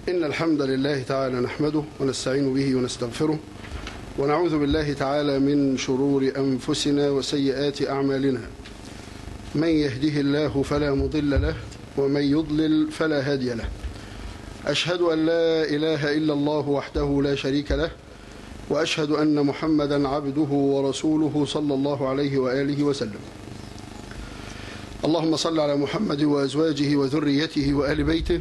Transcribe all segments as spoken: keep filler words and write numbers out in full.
إن الحمد لله تعالى نحمده ونستعين به ونستغفره ونعوذ بالله تعالى من شرور أنفسنا وسيئات أعمالنا. من يهده الله فلا مضل له ومن يضلل فلا هادي له. أشهد أن لا إله إلا الله وحده لا شريك له، وأشهد أن محمدا عبده ورسوله صلى الله عليه وآله وسلم. اللهم صل على محمد وأزواجه وذريته وآل بيته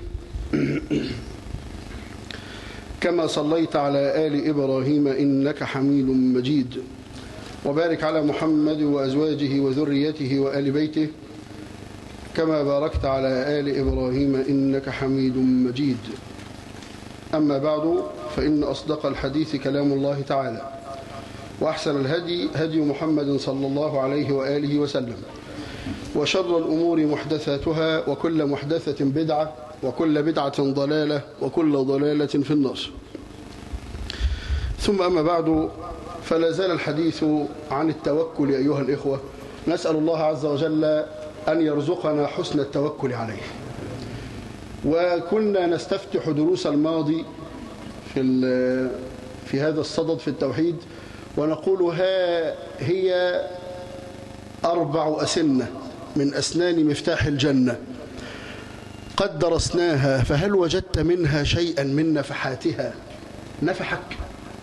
كما صليت على آل إبراهيم إنك حميد مجيد، وبارك على محمد وأزواجه وذريته وآل بيته كما باركت على آل إبراهيم إنك حميد مجيد. أما بعد، فإن أصدق الحديث كلام الله تعالى، وأحسن الهدي هدي محمد صلى الله عليه وآله وسلم، وشر الأمور محدثاتها، وكل محدثة بدعة، وكل بدعة ضلالة، وكل ضلالة في النار. ثم أما بعد، فلا زال الحديث عن التوكل أيها الإخوة. نسأل الله عز وجل أن يرزقنا حسن التوكل عليه. وكنا نستفتح دروس الماضي في في هذا الصدد في التوحيد، ونقول ها هي أربع أسنة من أسنان مفتاح الجنة قد درسناها، فهل وجدت منها شيئا من نفحاتها نفحك؟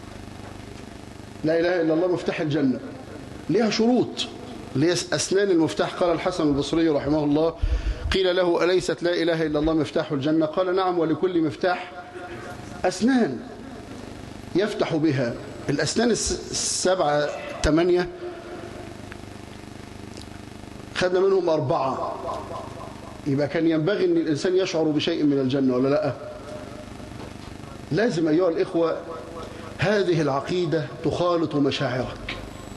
لا إله إلا الله مفتاح الجنة، لها شروط، لها أسنان المفتاح. قال الحسن البصري رحمه الله: قيل له: أليست لا إله إلا الله مفتاح الجنة؟ قال: نعم، ولكل مفتاح أسنان يفتح بها. الأسنان السبعة ثمانية خدنا منهم أربعة، يبقى كان ينبغي أن الإنسان يشعر بشيء من الجنة ولا لا؟ لازم أيها الإخوة هذه العقيدة تخالط مشاعرك،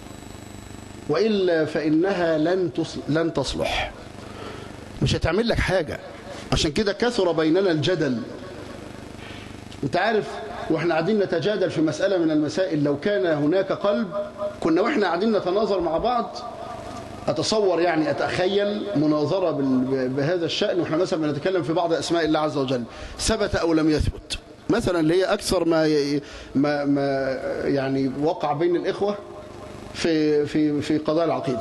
وإلا فإنها لن لن تصلح، مش هتعمل لك حاجة. عشان كده كثر بيننا الجدل. أنت عارف، وإحنا قاعدين نتجادل في مسألة من المسائل، لو كان هناك قلب كنا وإحنا قاعدين نتناظر مع بعض، أتصور يعني أتخيل مناظرة بهذا الشأن، وإحنا مثلا بنتكلم في بعض أسماء الله عز وجل، ثبت أو لم يثبت، مثلا اللي هي أكثر ما ما ما يعني وقع بين الإخوة في في في قضايا العقيدة.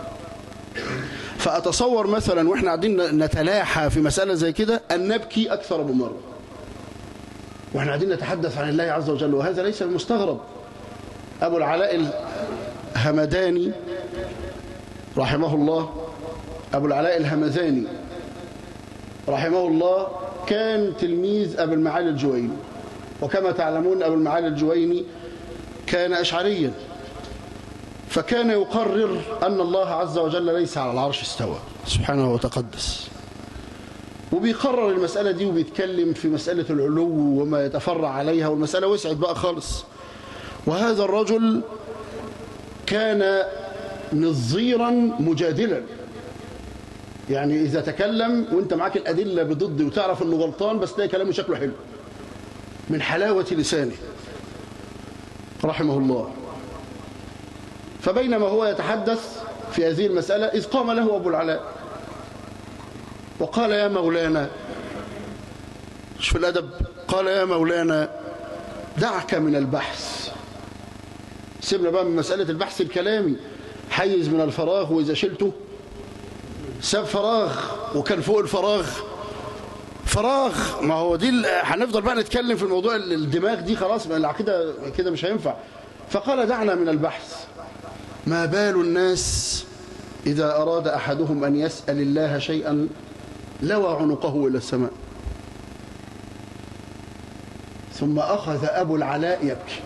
فأتصور مثلا وإحنا قاعدين نتلاحى في مسألة زي كده أن نبكي أكثر من مرة، وإحنا قاعدين نتحدث عن الله عز وجل، وهذا ليس المستغرب. أبو العلاء الهمداني رحمه الله، أبو العلاء الهمذاني رحمه الله كان تلميذ أبو المعالي الجويني، وكما تعلمون أبو المعالي الجويني كان أشعريا، فكان يقرر أن الله عز وجل ليس على العرش استوى سبحانه وتقدس، وبيقرر المسألة دي، وبيتكلم في مسألة العلو وما يتفرع عليها، والمسألة وسعت بقى خالص. وهذا الرجل كان نظيرا مجادلا، يعني إذا تكلم وانت معاك الأدلة بضد وتعرف أنه غلطان، بس تلاقي كلامه شكله حلو من حلاوة لسانه رحمه الله. فبينما هو يتحدث في هذه المسألة، إذ قام له أبو العلاء وقال: يا مولانا، شوف الأدب، قال: يا مولانا دعك من البحث، سيبنا بقى من مسألة البحث الكلامي، حيز من الفراغ، وإذا شلته ساب فراغ، وكان فوق الفراغ فراغ. ما هو دي هنفضل بقى نتكلم في الموضوع الدماغ دي، خلاص العقيدة كده مش هينفع. فقال: دعنا من البحث، ما بال الناس إذا أراد أحدهم أن يسأل الله شيئا لوى عنقه إلى السماء. ثم أخذ أبو العلاء يبكي.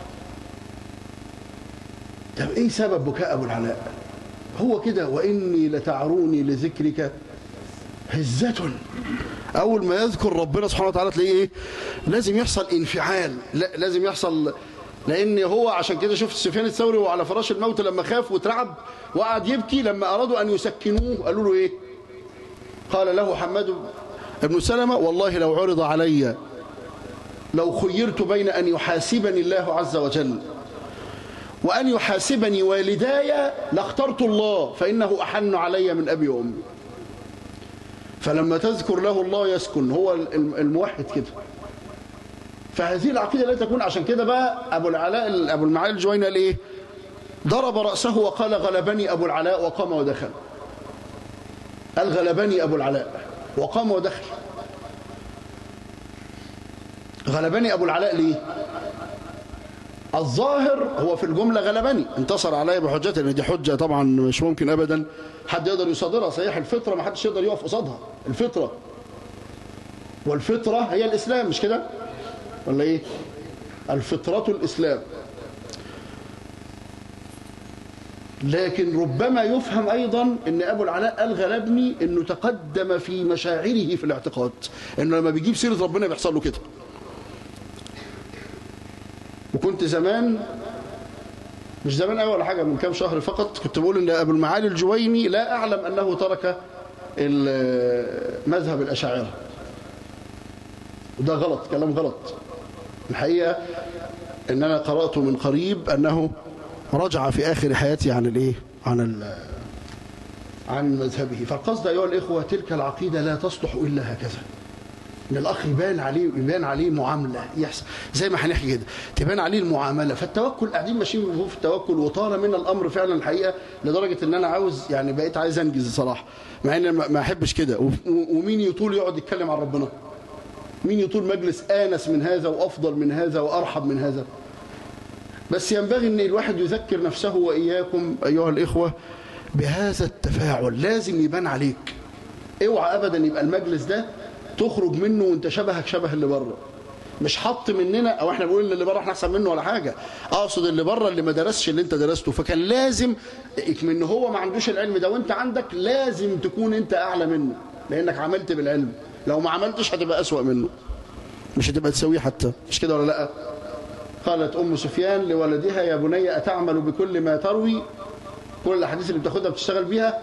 طب إيه سبب بكاء أبو العلاء؟ هو كده: وإني لتعروني لذكرك هزة. أول ما يذكر ربنا سبحانه وتعالى تلاقيه إيه؟ لازم يحصل انفعال، لازم يحصل، لأن هو عشان كده شفت سفيان الثوري وعلى فراش الموت لما خاف وترعب وقعد يبكي، لما أرادوا أن يسكنوه قالوا له إيه؟ قال له حماد بن سلمة: والله لو عرض علي، لو خيرت بين أن يحاسبني الله عز وجل وأن يحاسبني والداي لاخترت الله، فإنه أحن علي من أبي وأمي. فلما تذكر له الله يسكن، هو الموحد كده. فهذه العقيدة لا تكون. عشان كده بقى أبو العلاء أبو المعالي الجويني قال إيه؟ ضرب رأسه وقال غلبني أبو العلاء وقام ودخل. قال غلبني أبو العلاء وقام ودخل. غلبني أبو العلاء ليه؟ الظاهر هو في الجملة غلبني، انتصر علي بحجته، لأن دي حجة طبعا مش ممكن أبدا حد يقدر يصادرها. صحيح الفطرة ما حدش يقدر يقف قصادها، الفطرة، والفطرة هي الإسلام، مش كده؟ ولا إيه؟ الفطرة الإسلام. لكن ربما يفهم أيضا أن أبو العلاء قال غلبني أنه تقدم في مشاعره في الاعتقاد، أنه لما بيجيب سيرة ربنا بيحصل له كده. وكنت زمان، مش زمان أول ولا حاجة، من كام شهر فقط، كنت بقول أن أبو المعالي الجويني لا أعلم أنه ترك مذهب الأشاعرة، وده غلط، كلام غلط. الحقيقة أن أنا قرأت من قريب أنه رجع في آخر حياته عن الإيه؟ عن ال عن مذهبه. فالقصد أيها الإخوة تلك العقيدة لا تصلح إلا هكذا، إن الأخ يبان عليه يبان عليه معاملة، يحصل زي ما هنحكي كده، تبان عليه المعاملة. فالتوكل قاعدين ماشيين في التوكل، وطال من الأمر فعلا الحقيقة لدرجة إن أنا عاوز يعني بقيت عايز أنجز صراحة، مع إن ما أحبش كده. ومين يطول يقعد يتكلم عن ربنا؟ مين يطول مجلس آنس من هذا وأفضل من هذا وأرحب من هذا؟ بس ينبغي أن الواحد يذكر نفسه وإياكم أيها الإخوة بهذا التفاعل، لازم يبان عليك. اوعى أبدا يبقى المجلس ده تخرج منه وانت شبهك شبه اللي بره. مش حط مننا، او احنا بنقول اللي بره احنا احسن منه ولا حاجه، اقصد اللي بره اللي ما درسش اللي انت درسته. فكان لازم من هو ما عندوش العلم ده وانت عندك، لازم تكون انت اعلى منه، لانك عملت بالعلم. لو ما عملتش هتبقى اسوأ منه، مش هتبقى تسويه حتى، مش كده ولا لا؟ قالت ام سفيان لولدها يا بني اتعمل بكل ما تروي، كل الاحاديث اللي بتاخدها بتشتغل بيها؟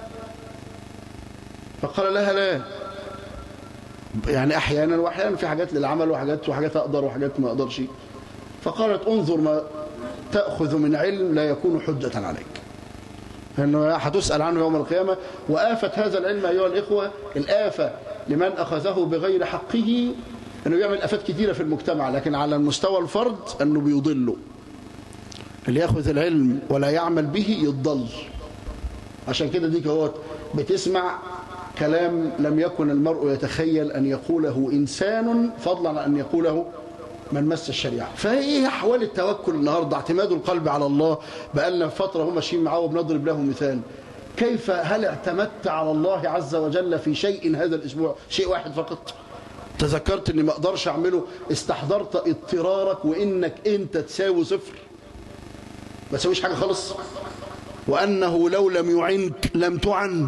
فقال لها لا، يعني احيانا واحيانا في حاجات للعمل وحاجات وحاجات اقدر وحاجات ما اقدرش. فقالت انظر ما تاخذ من علم لا يكون حجه عليك، انه هتسال عنه يوم القيامه. وآفة هذا العلم ايها الاخوه، الآفة لمن اخذه بغير حقه انه يعمل آفات كثيره في المجتمع، لكن على المستوى الفرد انه بيضله. اللي ياخذ العلم ولا يعمل به يضل. عشان كده ديك اهوت بتسمع كلام لم يكن المرء يتخيل أن يقوله إنسان، فضلا عن أن يقوله من مس الشريعة. فإيه أحوال التوكل النهاردة؟ اعتماد القلب على الله. بقالنا فترة هم ماشيين معاه وبنضرب له مثال. كيف هل اعتمدت على الله عز وجل في شيء هذا الأسبوع؟ شيء واحد فقط تذكرت أني ما أقدرش أعمله، استحضرت اضطرارك وإنك أنت تساوي صفر، ما تساويش حاجة خالص، وأنه لو لم يعنك لم تعن.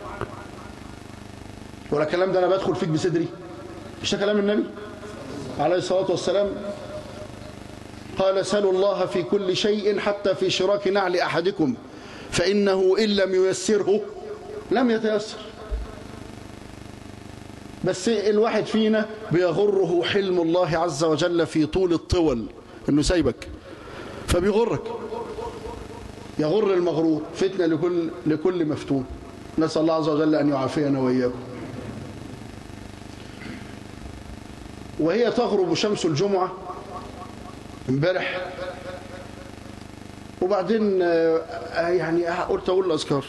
ولا الكلام ده أنا بدخل فيك بصدري؟ مش ده كلام النبي عليه الصلاة والسلام؟ قال سلوا الله في كل شيء حتى في شراك نعل أحدكم فإنه إن لم ييسره لم يتيسر. بس الواحد فينا بيغره حلم الله عز وجل في طول الطول، إنه سايبك فبيغرك، يغر المغرور. فتنة لكل لكل مفتون، نسأل الله عز وجل أن يعافينا وإياكم. وهي تغرب شمس الجمعة امبارح، وبعدين يعني قلت أقول الأذكار،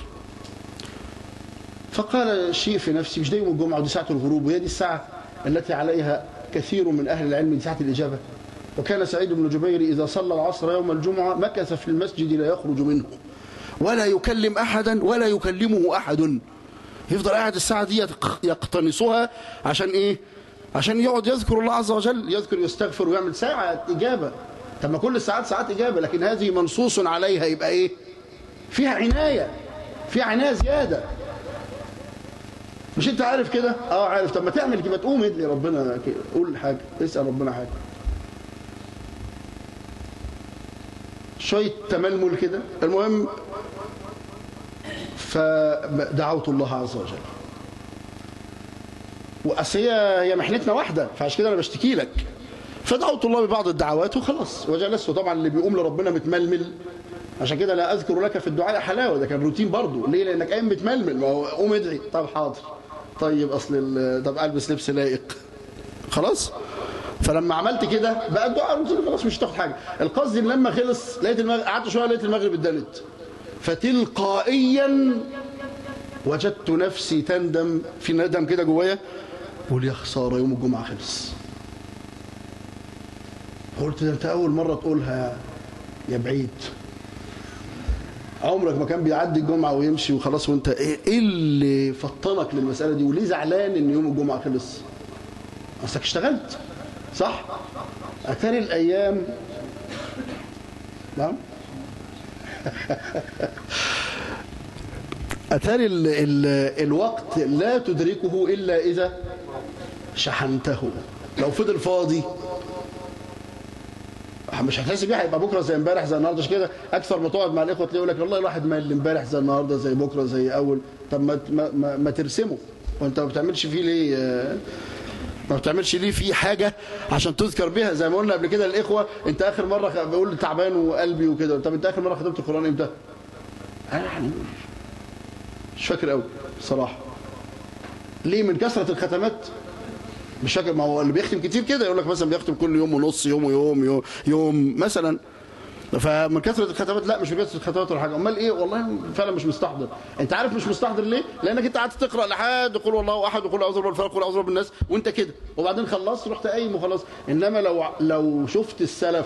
فقال شيء في نفسي، مش ده يوم الجمعة ودي ساعة الغروب وهي دي الساعة التي عليها كثير من أهل العلم، دي ساعة الإجابة. وكان سعيد بن جبير إذا صلى العصر يوم الجمعة مكث في المسجد لا يخرج منه ولا يكلم أحدا ولا يكلمه أحد، يفضل قاعد الساعة دي يقتنصها. عشان إيه؟ عشان يقعد يذكر الله عز وجل، يذكر يستغفر ويعمل ساعة إجابة. طب ما كل الساعات ساعات إجابة، لكن هذه منصوص عليها، يبقى إيه؟ فيها عناية، فيها عناية زيادة. مش أنت عارف كده؟ أه عارف. طب ما تعمل كده، تقوم ادعي ربنا، قول حاجة، اسأل ربنا حاجة، شوية تململ كده. المهم فدعوت الله عز وجل، وأسيا هي محنتنا واحدة، فعشان كده أنا بشتكي لك. فدعوت الله ببعض الدعوات وخلاص وجلست. طبعا اللي بيقوم لربنا متململ، عشان كده لا أذكر لك في الدعاء حلاوة، ده كان روتين برضه. ليه؟ لأنك قايم متململ. ما هو قوم ادعي، طب حاضر، طيب أصل طب ألبس لبس لايق، خلاص. فلما عملت كده بقى الدعاء قلت له خلاص مش هتاخد حاجه. القصد ان لما خلص لقيت المغرب، قعدت شويه لقيت المغرب اتدنت، فتلقائيا وجدت نفسي تندم في ندم كده جوايا، قول يا خساره يوم الجمعه خلص. قلت ده انت اول مره تقولها يا بعيد، عمرك ما كان بيعدي الجمعه ويمشي وخلاص، وانت ايه ايه اللي فطنك للمساله دي؟ وليه زعلان ان يوم الجمعه خلص؟ اصلك اشتغلت صح؟ اتاري الايام نعم اتاري ال ال الوقت لا تدركه الا اذا شحنته. لو فضل فاضي مش هتحس بيه، هيبقى بكره زي امبارح زي النهارده. كده اكثر ما تقعد مع الاخوه تلاقي يقول لك والله الواحد ما اللي امبارح زي النهارده زي بكره زي اول. طب ما ما, ما ترسمه، وانت ما بتعملش فيه ليه؟ ما بتعملش ليه فيه حاجه عشان تذكر بها؟ زي ما قلنا قبل كده للاخوه، انت اخر مره بقول تعبان وقلبي وكده، طب انت اخر مره ختمت القران امتى؟ انا يعني مش فاكر قوي بصراحه. ليه؟ من كثره الختمات مش فاكر. ما هو اللي بيختم كتير كده يقول لك مثلا بيختم كل يوم ونص، يوم ويوم يوم, يوم مثلا. فمن كثره الختمات لا، مش من كثره الختمات ولا حاجه. امال ايه؟ والله فعلا مش مستحضر. انت عارف مش مستحضر ليه؟ لانك انت قعدت تقرا لحد قل والله احد وقل اعوذ برب الفلق وقل اعوذ برب الناس وانت كده، وبعدين خلصت رحت قايم وخلاص. انما لو لو شفت السلف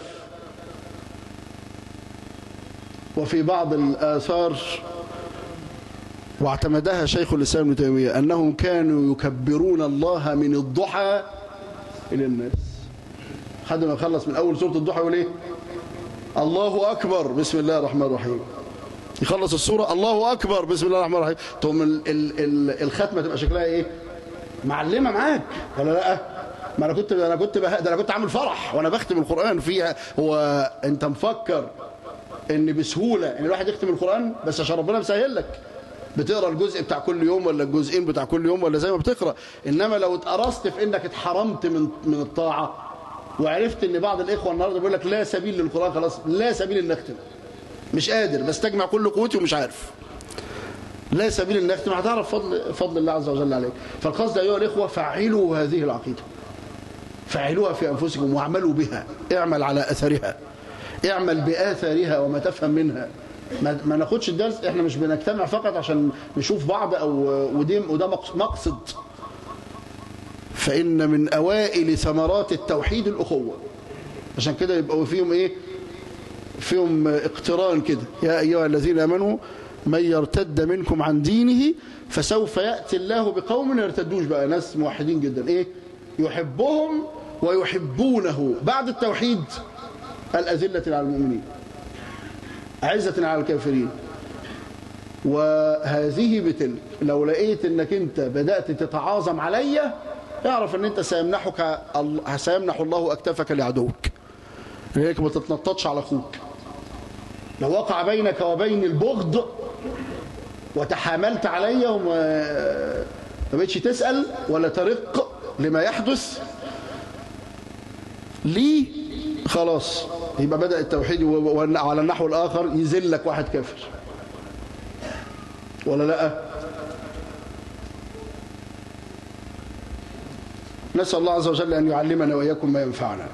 وفي بعض الاثار واعتمدها شيخ الاسلام ابن تيميه انهم كانوا يكبرون الله من الضحى الى الناس. حد ما يخلص من اول سوره الضحى يقول ايه؟ الله اكبر بسم الله الرحمن الرحيم. يخلص السوره الله اكبر بسم الله الرحمن الرحيم. تقوم ال ال ال الختمه تبقى شكلها ايه؟ معلمه معاك ولا لا؟ ما انا كنت انا كنت ده انا كنت عامل فرح وانا بختم القران فيها. هو انت مفكر ان بسهوله ان الواحد يختم القران بس عشان ربنا مسهل لك؟ بتقرا الجزء بتاع كل يوم ولا الجزئين بتاع كل يوم ولا زي ما بتقرا. انما لو اتقرصت في انك اتحرمت من من الطاعه وعرفت ان بعض الاخوه النهارده بيقول لك لا سبيل للقران، خلاص لا سبيل ان اختم، مش قادر بستجمع كل قوتي ومش عارف، لا سبيل ان اختم، هتعرف فضل فضل الله عز وجل عليك. فالقصد ايها الاخوه فعلوا هذه العقيده، فعلوها في انفسكم واعملوا بها، اعمل على اثرها، اعمل باثارها وما تفهم منها. ما, ما ناخدش الدرس، احنا مش بنجتمع فقط عشان نشوف بعض او وده وده مقصد. فإن من أوائل ثمرات التوحيد الأخوة، عشان كده يبقوا فيهم إيه؟ فيهم اقتران كده. يا أيها الذين آمنوا من يرتد منكم عن دينه فسوف يأتي الله بقوم ما يرتدوش، بقى ناس موحدين جدا، إيه؟ يحبهم ويحبونه. بعد التوحيد الأذلة على المؤمنين أعزة على الكافرين. وهذه بتلك لو لقيت انك انت بدأت تتعاظم عليا اعرف ان انت سيمنحك سيمنح الله اكتافك لعدوك، لذلك ما تتنططش على اخوك. لو وقع بينك وبين البغض وتحاملت عليا وما ما بقتش تسأل ولا ترق لما يحدث لي، خلاص يبقى بدأ التوحيد. وعلى النحو الآخر يذلك واحد كافر ولا لا؟ نسأل الله عز وجل أن يعلمنا وإياكم ما ينفعنا.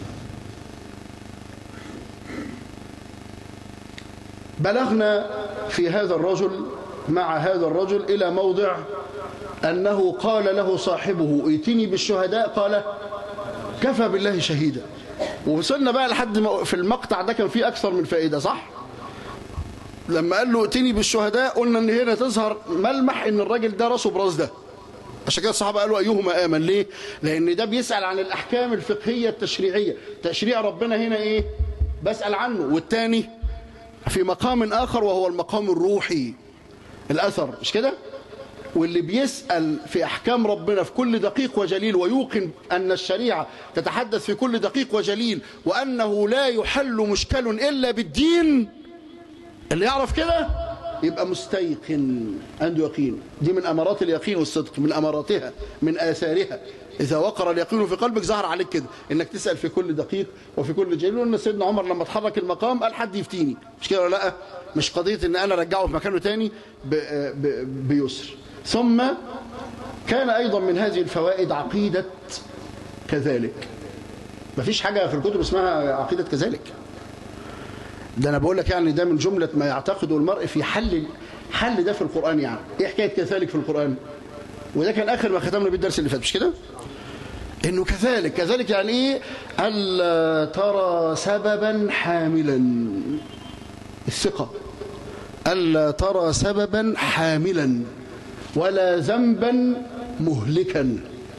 بلغنا في هذا الرجل مع هذا الرجل إلى موضع أنه قال له صاحبه ائتني بالشهداء، قال كفى بالله شهيدا. ووصلنا بقى لحد في المقطع ده كان فيه أكثر من فائدة، صح؟ لما قال له ائتني بالشهداء قلنا ان هنا تظهر ملمح ان الراجل ده راسه براس ده. عشان كده الصحابه قالوا ايهما امن. ليه؟ لان ده بيسال عن الاحكام الفقهيه التشريعيه، تشريع ربنا هنا ايه؟ بسال عنه. والتاني في مقام اخر وهو المقام الروحي، الاثر، مش كده؟ واللي بيسال في احكام ربنا في كل دقيق وجليل ويوقن ان الشريعه تتحدث في كل دقيق وجليل وانه لا يحل مشكل الا بالدين، اللي يعرف كده يبقى مستيقن عنده يقين. دي من أمارات اليقين والصدق، من أماراتها، من آثارها. إذا وقر اليقين في قلبك ظهر عليك كده إنك تسأل في كل دقيق وفي كل جليل. وإن سيدنا عمر لما تحرك المقام قال حد يفتيني، مش كده ولا لا؟ مش قضية إن أنا رجعه في مكانه تاني بيسر. ثم كان أيضا من هذه الفوائد عقيدة كذلك مفيش حاجة في الكتب اسمها عقيدة كذلك. ده أنا بقول لك يعني ده من جملة ما يعتقده المرء في حل حل ده في القرآن. يعني إيه حكاية كذلك في القرآن؟ وده كان آخر ما ختمنا بالدرس اللي فات، مش كده؟ إنه كذلك كذلك يعني إيه؟ ألا ترى سببا حاملا، الثقة، ألا ترى سببا حاملا ولا ذنبا مهلكا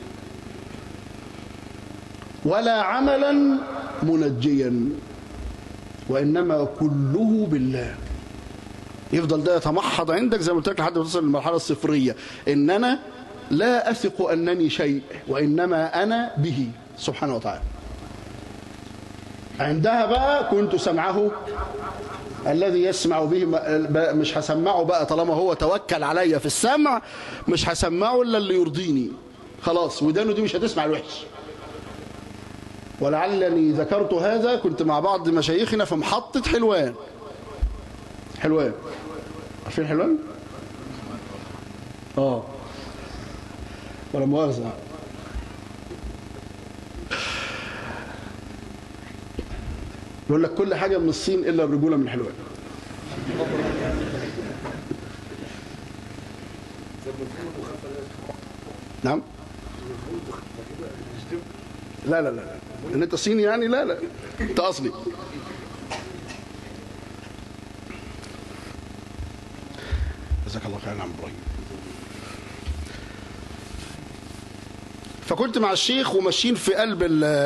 ولا عملا منجيا، وإنما كله بالله. يفضل ده يتمحض عندك زي ما قلت لك لحد ما تصل للمرحلة الصفرية، إن أنا لا أثق أنني شيء وإنما أنا به سبحانه وتعالى. عندها بقى كنت سمعه الذي يسمع به، مش هسمعه بقى طالما هو توكل عليا في السمع، مش هسمعه إلا اللي يرضيني خلاص، ودانه دي مش هتسمع الوحش. ولعلني ذكرت هذا، كنت مع بعض مشايخنا في محطة حلوان. حلوان عارفين حلوان؟ اه ولا مؤاخذة، يقول لك كل حاجة من الصين إلا الرجولة من حلوان. نعم؟ لا لا لا ان انت صيني يعني، لا لا انت اصلي. جزاك الله خيرا يا عم ابراهيم. فكنت مع الشيخ وماشيين في قلب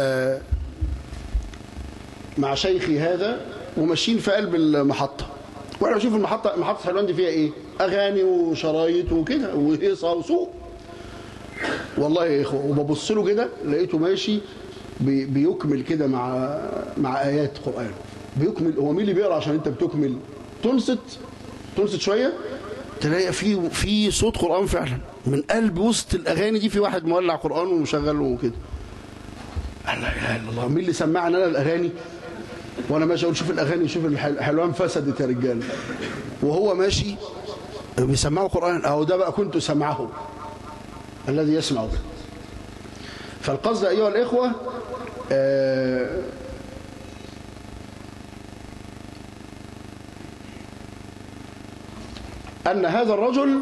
مع شيخي هذا وماشيين في قلب المحطه، واحنا بنشوف المحطه محطه حلوان دي فيها ايه؟ اغاني وشرايط وكده وهيصه وسوق. والله يا اخوه وببص له كده لقيته ماشي بيكمل كده مع مع ايات قران، بيكمل. هو مين اللي بيقرا عشان انت بتكمل؟ تنصت تنصت شويه تلاقي في في صوت قران فعلا من قلب وسط الاغاني دي، في واحد مولع قران ومشغل وكده. لا اله الا الله، مين اللي سمعني انا الاغاني وانا ماشي اقول شوف الاغاني، شوف الحلوان فسدت يا رجاله، وهو ماشي بيسمعوا قران. اهو ده بقى كنت سمعه الذي يسمع به. فالقصد أيها الإخوة آه أن هذا الرجل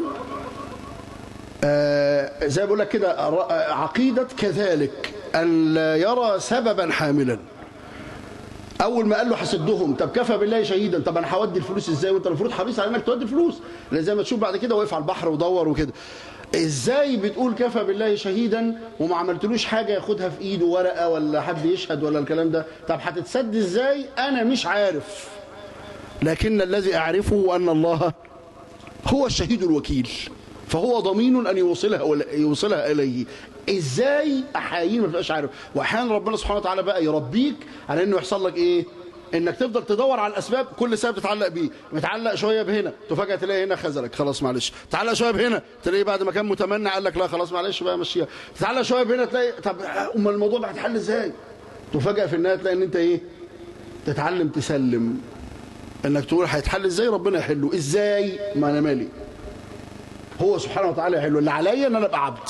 آه زي بقول لك كده عقيدة كذلك أن لا يرى سببا حاملا. أول ما قال له حسدهم، طب كفى بالله شهيدا، طب أنا هودي الفلوس إزاي وأنت المفروض حريص على إنك تودي الفلوس، لأن زي ما تشوف بعد كده وقف على البحر ودور وكده. ازاي بتقول كفى بالله شهيدا وما عملتلوش حاجه ياخدها في ايده ورقه ولا حد يشهد ولا الكلام ده؟ طب هتتسد ازاي؟ انا مش عارف، لكن الذي اعرفه ان الله هو الشهيد الوكيل، فهو ضمين ان يوصلها يوصلها اليه. ازاي؟ احيانا ما تبقاش عارف، واحيانا ربنا سبحانه وتعالى بقى يربيك على انه يحصل لك ايه؟ انك تفضل تدور على الاسباب، كل سبب تتعلق بيه، متعلق شويه بهنا تفاجئ تلاقي هنا خذلك خلاص معلش، تعلق شويه بهنا تلاقي بعد ما كان متمنع قال لك لا خلاص معلش بقى مشيها، تتعلق شويه بهنا تلاقي طب امال الموضوع ده هيتحل ازاي؟ تفاجئ في النهايه تلاقي ان انت ايه؟ تتعلم تسلم، انك تقول هيتحل ازاي؟ ربنا يحله ازاي؟ ما انا مالي، هو سبحانه وتعالى يحله. اللي عليا ان انا ابقى عبد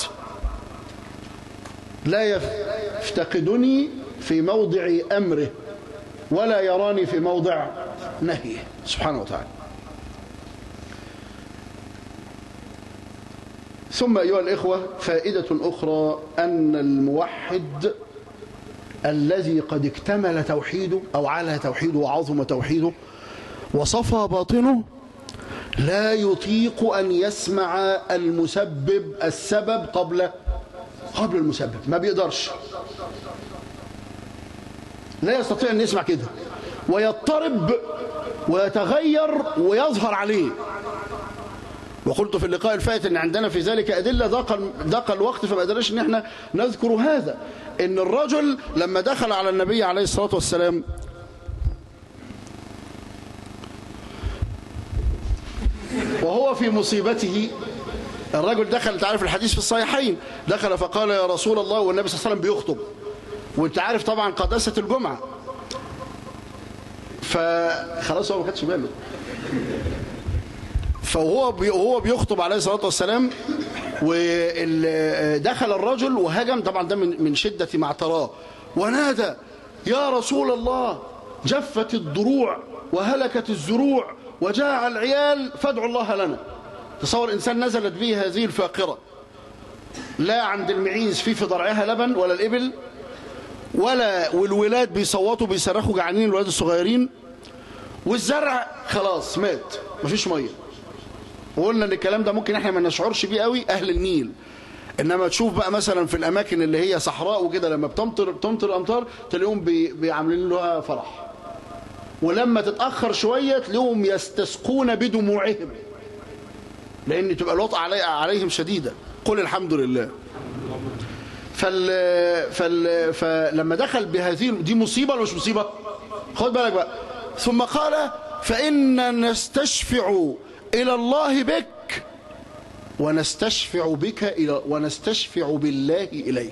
لا يفتقدني في موضع امره ولا يراني في موضع نهيه سبحانه وتعالى. ثم أيها الإخوة فائدة أخرى أن الموحد الذي قد اكتمل توحيده أو على توحيده وعظم توحيده وصفى باطنه لا يطيق أن يسمع المسبب السبب قبل قبل المسبب، ما بيقدرش، لا يستطيع أن يسمع كده، ويضطرب ويتغير ويظهر عليه. وقلت في اللقاء الفائت ان عندنا في ذلك أدلة، ضاق ضاق الوقت فما قدرناش ان احنا نذكر هذا. ان الرجل لما دخل على النبي عليه الصلاة والسلام وهو في مصيبته، الرجل دخل، تعرف الحديث في الصحيحين، دخل فقال يا رسول الله، والنبي صلى الله عليه وسلم بيخطب، وانت عارف طبعا قداسة الجمعة، فخلاص هو ما خدش باله، فهو بي هو بيخطب عليه الصلاة والسلام، ودخل الرجل وهجم، طبعا ده من من شدة ما اعتراه، ونادى يا رسول الله جفت الضروع وهلكت الزروع وجاع العيال فادعوا الله لنا. تصور إنسان نزلت به هذه الفاقرة، لا عند المعيز في في ضرعها لبن ولا الإبل، ولا والولاد بيصوتوا بيصرخوا جعانين الولاد الصغيرين، والزرع خلاص مات مفيش ميه. وقلنا ان الكلام ده ممكن احنا ما نشعرش بيه قوي اهل النيل، انما تشوف بقى مثلا في الاماكن اللي هي صحراء وكده لما بتمطر بتمطر امطار تلاقيهم بيعملين لها فرح، ولما تتاخر شويه تلاقيهم يستسقون بدموعهم لان تبقى الوطأ علي عليهم شديده. قل الحمد لله. فال فال فلما دخل بهذه دي مصيبه ولا مش مصيبه؟ خد بالك بقى. ثم قال فإن نستشفع إلى الله بك ونستشفع بك إلى ونستشفع بالله إليك.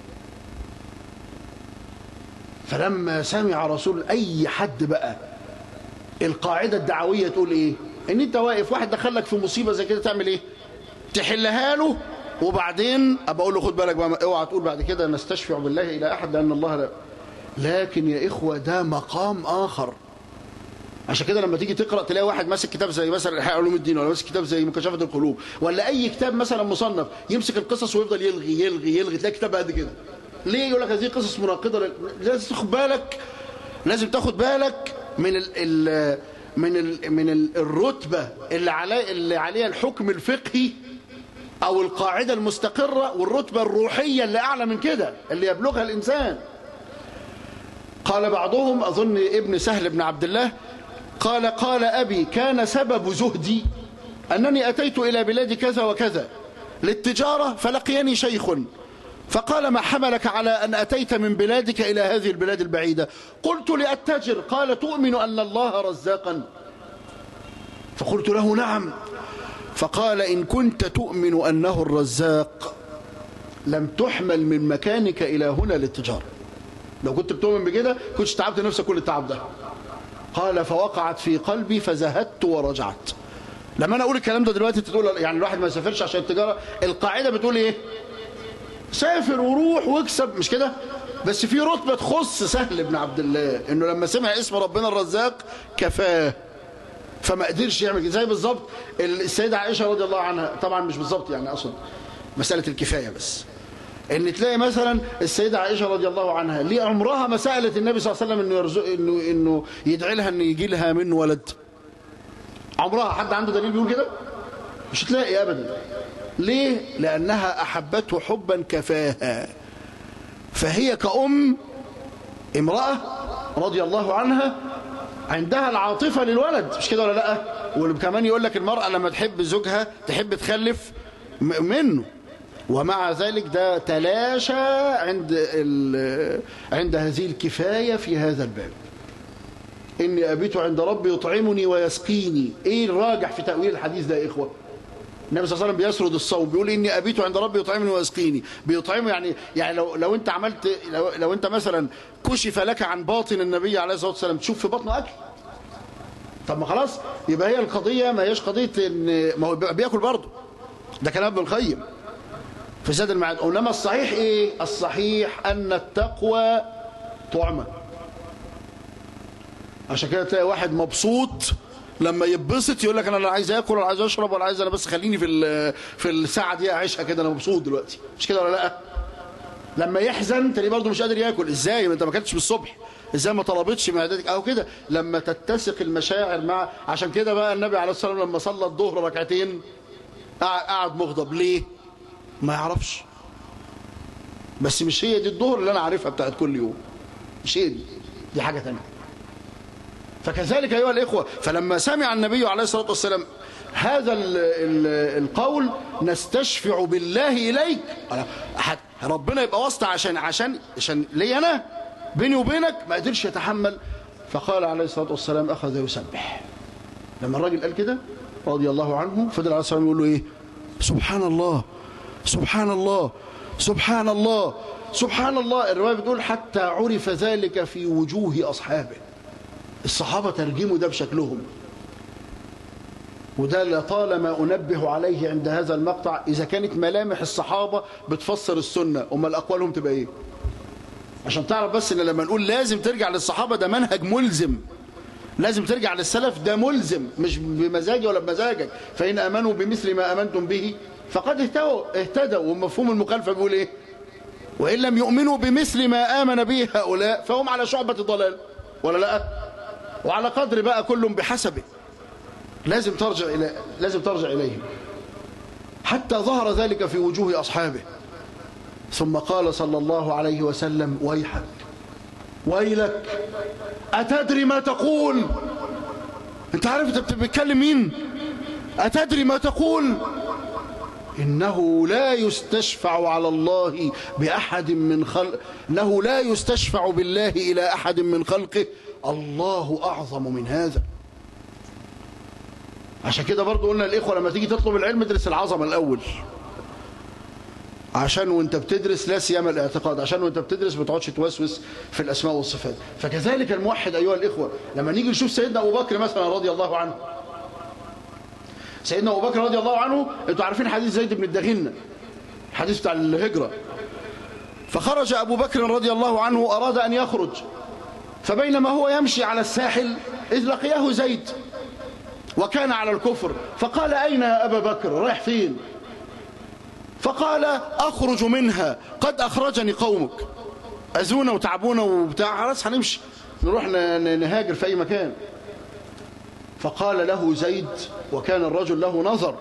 فلما سمع رسول أي حد بقى القاعدة الدعوية تقول إيه؟ إن أنت واقف واحد دخلك في مصيبة زي كده تعمل إيه؟ تحلها له وبعدين أبقى أقول له خد بالك بقى اوعى تقول بعد كده نستشفع بالله إلى أحد لأن الله لا. لكن يا إخوة ده مقام آخر. عشان كده لما تيجي تقرأ تلاقي واحد ماسك كتاب زي مثلا إحياء علوم الدين ولا ماسك كتاب زي مكاشفة القلوب ولا أي كتاب مثلا مصنف يمسك القصص ويفضل يلغي يلغي يلغي تلاقي كتاب قد كده. ليه؟ يقول لك هذه قصص مناقضة. لازم تاخد بالك لازم تاخد بالك من ال ال من ال من ال الرتبة اللي عليها اللي عليها الحكم الفقهي أو القاعدة المستقرة والرتبة الروحية اللي أعلى من كده اللي يبلغها الإنسان. قال بعضهم أظن ابن سهل بن عبد الله قال قال أبي كان سبب زهدي أنني أتيت إلى بلاد كذا وكذا للتجارة فلقيني شيخ فقال ما حملك على أن أتيت من بلادك إلى هذه البلاد البعيدة؟ قلت لأتجر. قال تؤمن أن الله رزاقا؟ فقلت له نعم. فقال إن كنت تؤمن أنه الرزاق لم تحمل من مكانك إلى هنا للتجارة. لو كنت بتؤمن بكده كنتش تعبت نفسك كل التعب ده. قال فوقعت في قلبي فزهدت ورجعت. لما انا اقول الكلام ده دلوقتي تقول يعني الواحد ما يسافرش عشان التجاره، القاعده بتقول ايه؟ سافر وروح واكسب، مش كده؟ بس في رتبه تخص سهل بن عبد الله انه لما سمع اسم ربنا الرزاق كفاه فما قدرش يعمل زي بالظبط السيده عائشه رضي الله عنها. طبعا مش بالظبط يعني اقصد مساله الكفايه بس ان تلاقي مثلا السيده عائشه رضي الله عنها ليه عمرها ما سالت النبي صلى الله عليه وسلم انه يرزق انه انه يدعي لها ان يجي لها من ولد. عمرها حد عنده دليل بيقول كده؟ مش هتلاقي ابدا. ليه؟ لانها احبته حبا كفاها. فهي كأم امراه رضي الله عنها عندها العاطفه للولد، مش كده ولا لا؟ وكمان يقول لك المراه لما تحب زوجها تحب تخلف منه، ومع ذلك ده تلاشى عند عند هذه الكفاية في هذا الباب. إني أبيت عند ربي يطعمني ويسقيني. إيه الراجح في تأويل الحديث ده يا إخوة؟ النبي صلى الله عليه وسلم بيسرد الصوم بيقول إني أبيت عند ربي يطعمني ويسقيني. بيطعمه يعني يعني لو لو أنت عملت لو, لو أنت مثلا كشف لك عن باطن النبي عليه الصلاة والسلام تشوف في بطنه أكل. طب ما خلاص يبقى هي القضية ما هيش قضية إن ما هو بياكل برضه. ده كلام ابن القيم في زاد المعاد. انما الصحيح ايه؟ الصحيح ان التقوى طعمه. عشان كده تلاقي واحد مبسوط لما يتبسط يقول لك انا لا عايز اكل ولا عايز اشرب ولا عايز، انا بس خليني في في الساعه دي اعيشها كده انا مبسوط دلوقتي، مش كده ولا لا؟ لما يحزن تلاقيه برضه مش قادر ياكل. ازاي؟ ما انت ما اكلتش من الصبح، ازاي ما طلبتش معدتك او كده. لما تتسق المشاعر مع، عشان كده بقى النبي عليه الصلاه والسلام لما صلى الظهر ركعتين قعد مغضب. ليه؟ ما يعرفش. بس مش هي دي الظهر اللي انا عارفها بتاعت كل يوم، مش هي دي، دي حاجه ثانيه. فكذلك ايها الاخوه، فلما سمع النبي عليه الصلاه والسلام هذا ال ال القول نستشفع بالله اليك، ربنا يبقى واسطه عشان عشان عشان لي انا بيني وبينك، ما قدرش يتحمل. فقال عليه الصلاه والسلام اخذ يسبح. لما الراجل قال كده رضي الله عنه فضل عليه الصلاه والسلام يقول له ايه؟ سبحان الله سبحان الله سبحان الله سبحان الله. الرواية بتقول حتى عرف ذلك في وجوه أصحابه. الصحابة ترجموا ده بشكلهم. وده لطالما أنبه عليه عند هذا المقطع، إذا كانت ملامح الصحابة بتفسر السنة أما الأقوالهم تبقى إيه؟ عشان تعرف بس ان لما نقول لازم ترجع للصحابة ده منهج ملزم، لازم ترجع للسلف ده ملزم، مش بمزاجي ولا بمزاجك. فإن آمنوا بمثل ما آمنتم به فقد اهتدوا اهتدوا ومفهوم المخالفة بيقول ايه؟ وإن لم يؤمنوا بمثل ما آمن به هؤلاء فهم على شعبة ضلال، ولا لا؟ وعلى قدر بقى كل بحسبه، لازم ترجع إلى لازم ترجع إليهم. حتى ظهر ذلك في وجوه أصحابه. ثم قال صلى الله عليه وسلم: ويحك ويلك أتدري ما تقول؟ أنت عارف أنت بتتكلم مين؟ أتدري ما تقول؟ إنه لا يستشفع على الله بأحد من خلق إنه لا يستشفع بالله إلى أحد من خلقه، الله أعظم من هذا. عشان كده برضو قلنا الإخوة لما تيجي تطلب العلم ادرس العظمة الأول، عشان وانت بتدرس لا سيما الاعتقاد، عشان وانت بتدرس ما تقعدش توسوس في الأسماء والصفات. فكذلك الموحد أيها الإخوة لما نيجي نشوف سيدنا أبو بكر مثلا رضي الله عنه، سيدنا أبو بكر رضي الله عنه، انتوا عارفين حديث زيد بن الدغنة، الحديث بتاع الهجرة. فخرج أبو بكر رضي الله عنه أراد أن يخرج، فبينما هو يمشي على الساحل إذ لقياه زيد وكان على الكفر، فقال: أين يا أبا بكر؟ رايح فين؟ فقال: أخرج منها قد أخرجني قومك، أذونا وتعبونا وبتاع، خلاص هنمشي نروح نهاجر في أي مكان. فقال له زيد وكان الرجل له نظر،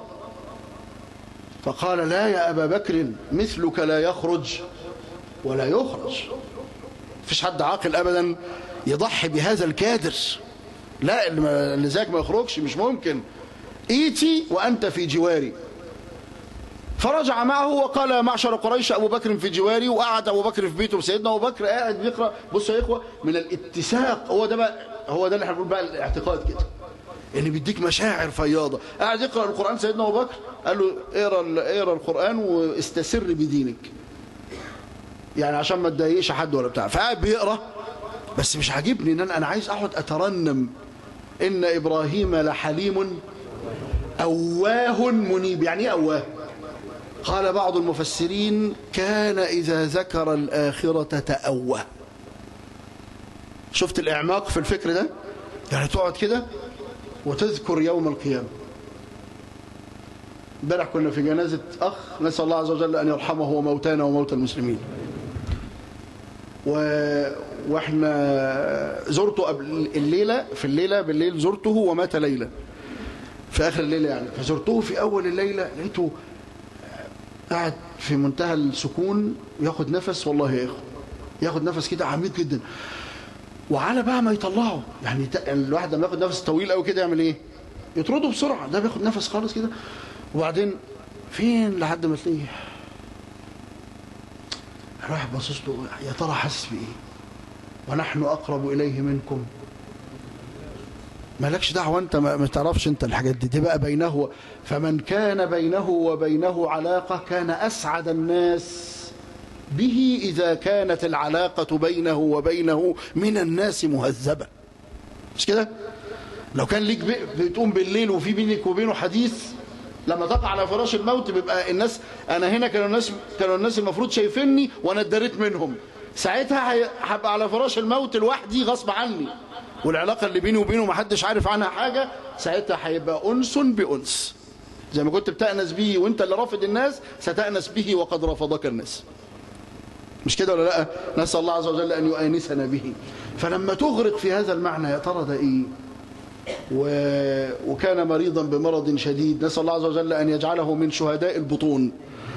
فقال: لا يا أبا بكر، مثلك لا يخرج ولا يخرج. فيش حد عاقل أبدا يضحي بهذا الكادر، لا اللي زيك ما يخرجش، مش ممكن، ايتي وأنت في جواري. فرجع معه وقال: معشر قريش أبو بكر في جواري. وقعد أبو بكر في بيته، سيدنا أبو بكر قاعد بيقرأ. بصوا يا إخوة من الاتساق، هو ده بقى هو ده اللي احنا بنقول بقى الاعتقاد كده، اللي بيديك مشاعر فياضة. قاعد يقرأ القرآن سيدنا أبو بكر، قال له: اقرأ اقرأ القرآن واستسر بدينك، يعني عشان ما تضايقش حد ولا بتاع. فقاعد بيقرأ، بس مش عاجبني ان انا عايز اقعد اترنم: ان ابراهيم لحليم اواه منيب. يعني ايه اواه؟ قال بعض المفسرين: كان اذا ذكر الاخره تأوه. شفت الاعماق في الفكر ده؟ يعني تقعد كده وتذكر يوم القيامه. امبارح كنا في جنازه اخ، نسال الله عز وجل ان يرحمه وموتانا وموتى المسلمين، و... واحنا زرته قبل الليله، في الليله بالليل زرته ومات ليله في اخر الليله يعني. فزرته في اول الليله لقيته قاعد في منتهى السكون، ياخد نفس، والله يا اخو ياخد نفس كده عميق جدا، وعلى بقى ما يطلعه يعني. الواحد لما ياخد نفس طويل قوي كده يعمل ايه؟ يطرده بسرعه. ده بياخد نفس خالص كده، وبعدين فين لحد ما تلاقيه الواحد باصص له، يا ترى حاسس بايه؟ ونحن اقرب اليه منكم. مالكش دعوه انت، ما تعرفش انت الحاجات دي، دي بقى بينه. فمن كان بينه وبينه علاقه كان اسعد الناس به اذا كانت العلاقه بينه وبينه من الناس مهذبه. مش كده؟ لو كان ليك بتقوم بالليل وفي بينك وبينه حديث، لما تقع على فراش الموت بيبقى الناس، انا هنا كانوا الناس كانوا الناس المفروض شايفيني وانا اتداريت منهم، ساعتها هبقى على فراش الموت لوحدي غصب عني، والعلاقه اللي بيني وبينه ما حدش عارف عنها حاجه، ساعتها هيبقى انس بانس. زي ما كنت بتأنس به وانت اللي رافض الناس، ستأنس به وقد رفضك الناس. مش كده ولا لا؟ نسأل الله عز وجل ان يؤانسنا به. فلما تغرق في هذا المعنى، يا ترى ده ايه؟ و... وكان مريضا بمرض شديد، نسأل الله عز وجل أن يجعله من شهداء البطون.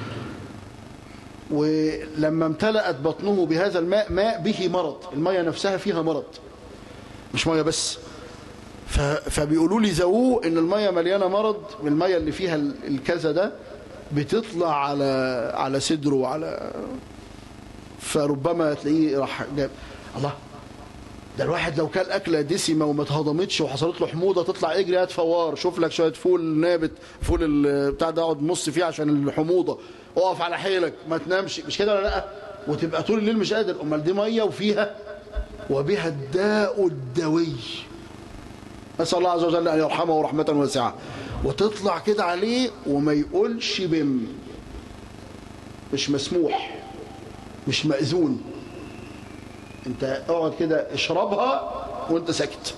ولما امتلأت بطنه بهذا الماء، ماء به مرض، المية نفسها فيها مرض، مش مية بس. ف... فبيقولوا لي زووه إن المية مليانة مرض، المية اللي فيها الكذا ده بتطلع على على صدره وعلى، فربما تلاقيه راح جاب الله. ده الواحد لو كان أكلة دسمة وما اتهضمتش وحصلت له حموضة، تطلع اجري هات فوار، شوف لك شوية فول نابت، فول بتاع ده اقعد نص فيه عشان الحموضة، اقف على حيلك ما تنامش. مش كده ولا لا؟ وتبقى طول الليل مش قادر. امال دي مية وفيها وبها الداء الدوي، نسأل الله عز وجل أن يرحمه رحمة واسعة. وتطلع كده عليه وما يقولش بم، مش مسموح، مش مأذون. انت اقعد كده اشربها وانت ساكت.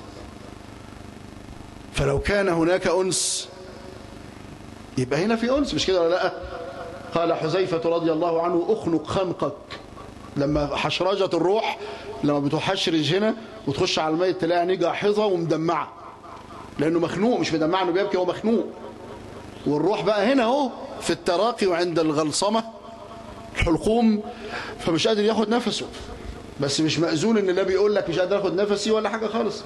فلو كان هناك أنس يبقى هنا في أنس، مش كده ولا لا؟ قال حذيفة رضي الله عنه اخنق خنقك، لما حشرجة الروح لما بتحشرج هنا وتخش على الميت تلاقي عينيه جاحظة ومدمعة، لأنه مخنوق، مش مدمع انه بيبكي، هو مخنوق. والروح بقى هنا اهو في التراقي وعند الغلصمة الحلقوم، فمش قادر ياخد نفسه، بس مش مأذون ان الله بيقول لك مش قادر اخد نفسي ولا حاجة خالص.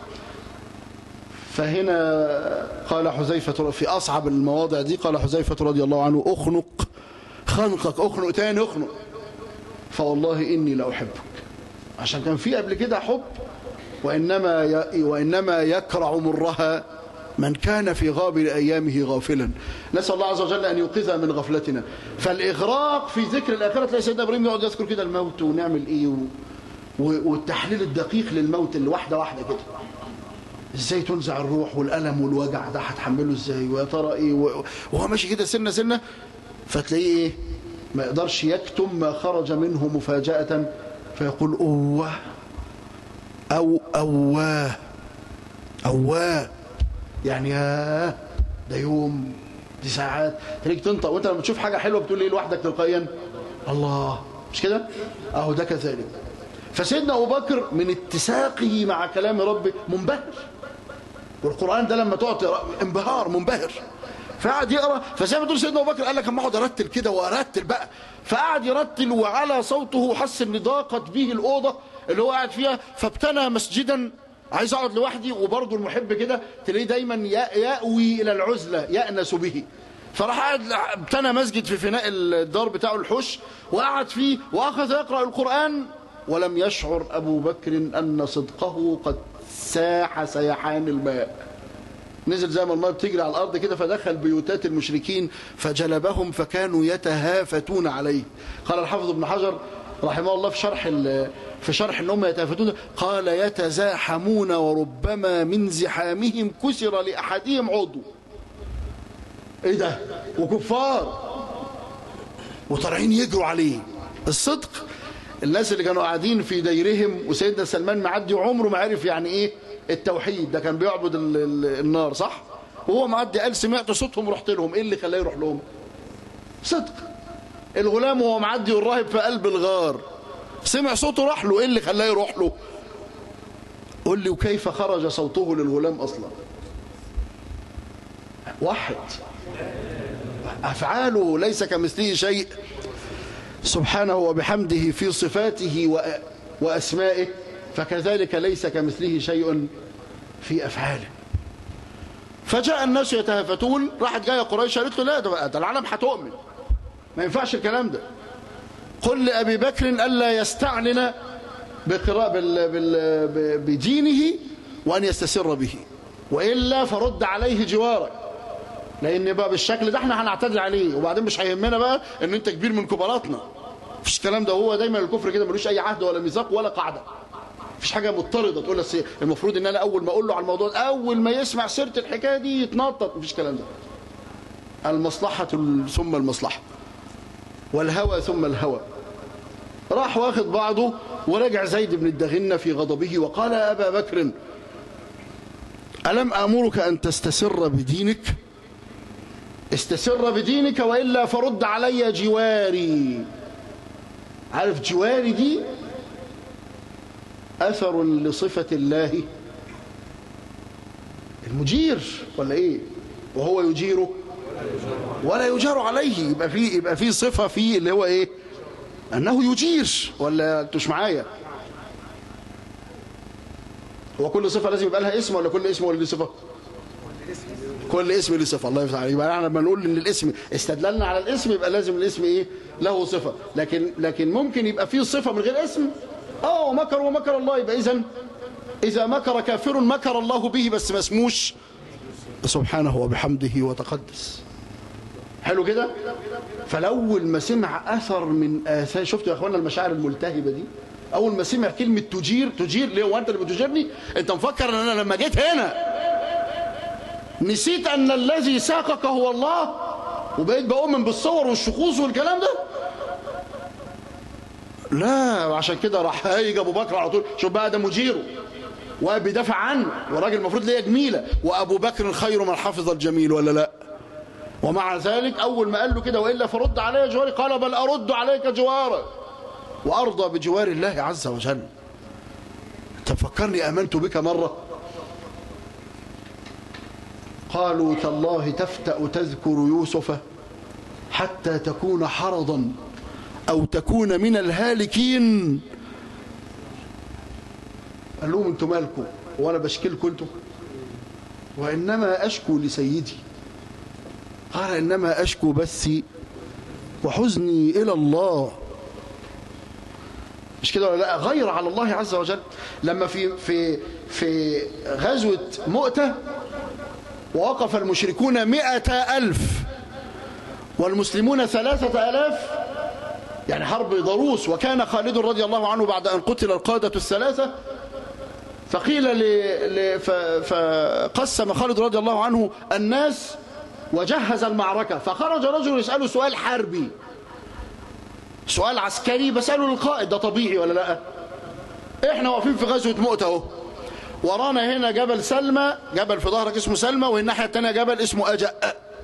فهنا قال حذيفة في أصعب المواضع دي، قال حذيفة رضي الله عنه اخنق خنقك، اخنق تاني اخنق، فوالله إني لأحبك. عشان كان في قبل كده حب، وإنما ي... وإنما يكرع مرها من كان في غابر أيامه غافلا. نسأل الله عز وجل أن يوقظنا من غفلتنا. فالإغراق في ذكر الآخرة، تلاقي سيدنا إبراهيم يقعد يذكر كده الموت ونعمل إيه و... والتحليل الدقيق للموت اللي واحدة واحدة كده، ازاي تنزع الروح والألم والوجع ده هتحمله ازاي، ويا ترى ايه، وهو ماشي كده سنة سنة، فتلاقيه ايه ما يقدرش يكتم ما خرج منه مفاجأة، فيقول اوه او اواه اواه، يعني ياه ده يوم، دي ساعات، تلاقيك تنطق. وانت لما تشوف حاجة حلوة بتقول ايه لوحدك تلقائيا؟ الله، مش كده؟ اهو ده كذلك. فسيدنا أبو بكر من اتساقه مع كلام ربه منبهر، والقرآن ده لما تقعد انبهار منبهر، فقعد يقرأ. فزي ما تقول سيدنا أبو بكر قال لك اما اقعد ارتل كده وارتل بقى، فقعد يرتل وعلى صوته حس ان ضاقت به الأوضة اللي هو قاعد فيها، فابتنى مسجدا. عايز اقعد لوحدي، وبرضه المحب كده تلاقيه دايما يأوي إلى العزلة يأنس به، فراح قاعد ابتنى مسجد في فناء الدار بتاعه الحش وقعد فيه وأخذ يقرأ القرآن، ولم يشعر أبو بكر أن صدقه قد ساح سيحان الماء. نزل زي ما الماء بتجري على الأرض كده، فدخل بيوتات المشركين فجلبهم فكانوا يتهافتون عليه. قال الحافظ ابن حجر رحمه الله في شرح في شرح ان هم يتهافتون، قال يتزاحمون وربما من زحامهم كسر لأحدهم عضو. ايه ده؟ وكفار وطالعين يجروا عليه. الصدق، الناس اللي كانوا قاعدين في ديرهم وسيدنا سلمان معدي وعمره ما عرف يعني ايه التوحيد، ده كان بيعبد النار صح، وهو معدي قال سمعت صوتهم رحت لهم. ايه اللي خلاه يروح لهم؟ صدق. الغلام وهو معدي والراهب في قلب الغار سمع صوته راح له. ايه اللي خلاه يروح له؟ قل لي وكيف خرج صوته للغلام اصلا؟ واحد، افعاله ليس كمثله شيء سبحانه وبحمده في صفاته وأسمائه، فكذلك ليس كمثله شيء في أفعاله. فجاء الناس يتهافتون، راحت جاية قريش قالت له لا ده, ده العالم هتؤمن، ما ينفعش الكلام ده. قل لأبي بكر ألا يستعلن بقراء بدينه وأن يستسر به، وإلا فرد عليه جوارك، لأن بقى بالشكل ده احنا هنعتدل عليه، وبعدين مش هيهمنا بقى ان انت كبير من كباراتنا. مفيش الكلام ده. هو دايما الكفر كده ملوش اي عهد ولا ميثاق ولا قاعده، مفيش حاجه مضطرده تقول لس المفروض ان انا اول ما اقول له على الموضوع اول ما يسمع سيره الحكايه دي يتنطط. مفيش الكلام ده. المصلحه ثم المصلحه، والهوى ثم الهوى. راح واخد بعضه ورجع زيد بن الدغنة في غضبه وقال يا ابا بكر الم امرك ان تستسر بدينك؟ استسر بدينك وإلا فرد علي جواري. عارف جواري دي أثر لصفة الله المجير ولا إيه؟ وهو يجيره ولا يجار عليه. يبقى فيه يبقى فيه صفة فيه اللي هو إيه؟ أنه يجير. ولا أنتوا مش معايا؟ هو كل صفة لازم يبقى لها اسم ولا كل اسم ولا ليه صفة؟ كل اسم له صفه. الله يفتح عليك. يبقى احنا لما نقول ان الاسم استدللنا على الاسم يبقى لازم الاسم ايه له صفه. لكن لكن ممكن يبقى فيه صفه من غير اسم. اه مكر ومكر الله. يبقى اذا اذا مكر كافر مكر الله به بس ما اسموش سبحانه وبحمده وتقدس. حلو كده. فالاول ما سمع اثر من اثار، شفتوا يا اخوانا المشاعر الملتهبه دي، اول ما سمع كلمه تجير تجير ليه؟ هو انت اللي بتجيرني؟ انت مفكر ان انا لما جيت هنا نسيت أن الذي ساقك هو الله وبقيت بؤمن بالصور والشخوص والكلام ده؟ لا، عشان كده راح هايج ابو بكر على طول. شوف بقى، ده مجيره وبيدافع عنه، وراجل المفروض ليه جميله، وابو بكر خير من حفظ الجميل ولا لا؟ ومع ذلك اول ما قال له كده والا فرد علي جواري، قال بل ارد عليك جوارك وارضى بجوار الله عز وجل. تفكرني امنت بك مره. قالوا تالله تفتأ تذكر يوسف حتى تكون حرضا أو تكون من الهالكين. قال لهم انتم مالكم وأنا بشكلكم انتم؟ وإنما أشكو لسيدي. قال إنما أشكو بثي وحزني إلى الله. مش كده ولا لا؟ غير على الله عز وجل. لما في في في غزوة مؤتة ووقف المشركون مئة ألف والمسلمون ثلاثة ألاف، يعني حرب ضروس، وكان خالد رضي الله عنه بعد أن قتل القادة الثلاثة، فقيل ل... ل... ف... فقسم خالد رضي الله عنه الناس وجهز المعركة، فخرج رجل يسأله سؤال حربي، سؤال عسكري بسأله للقائد، ده طبيعي ولا لا؟ احنا واقفين في غزوة مؤتة اهو، ورانا هنا جبل سلمى، جبل في ظهرك اسمه سلمى، والناحية الثانية جبل اسمه أجأ.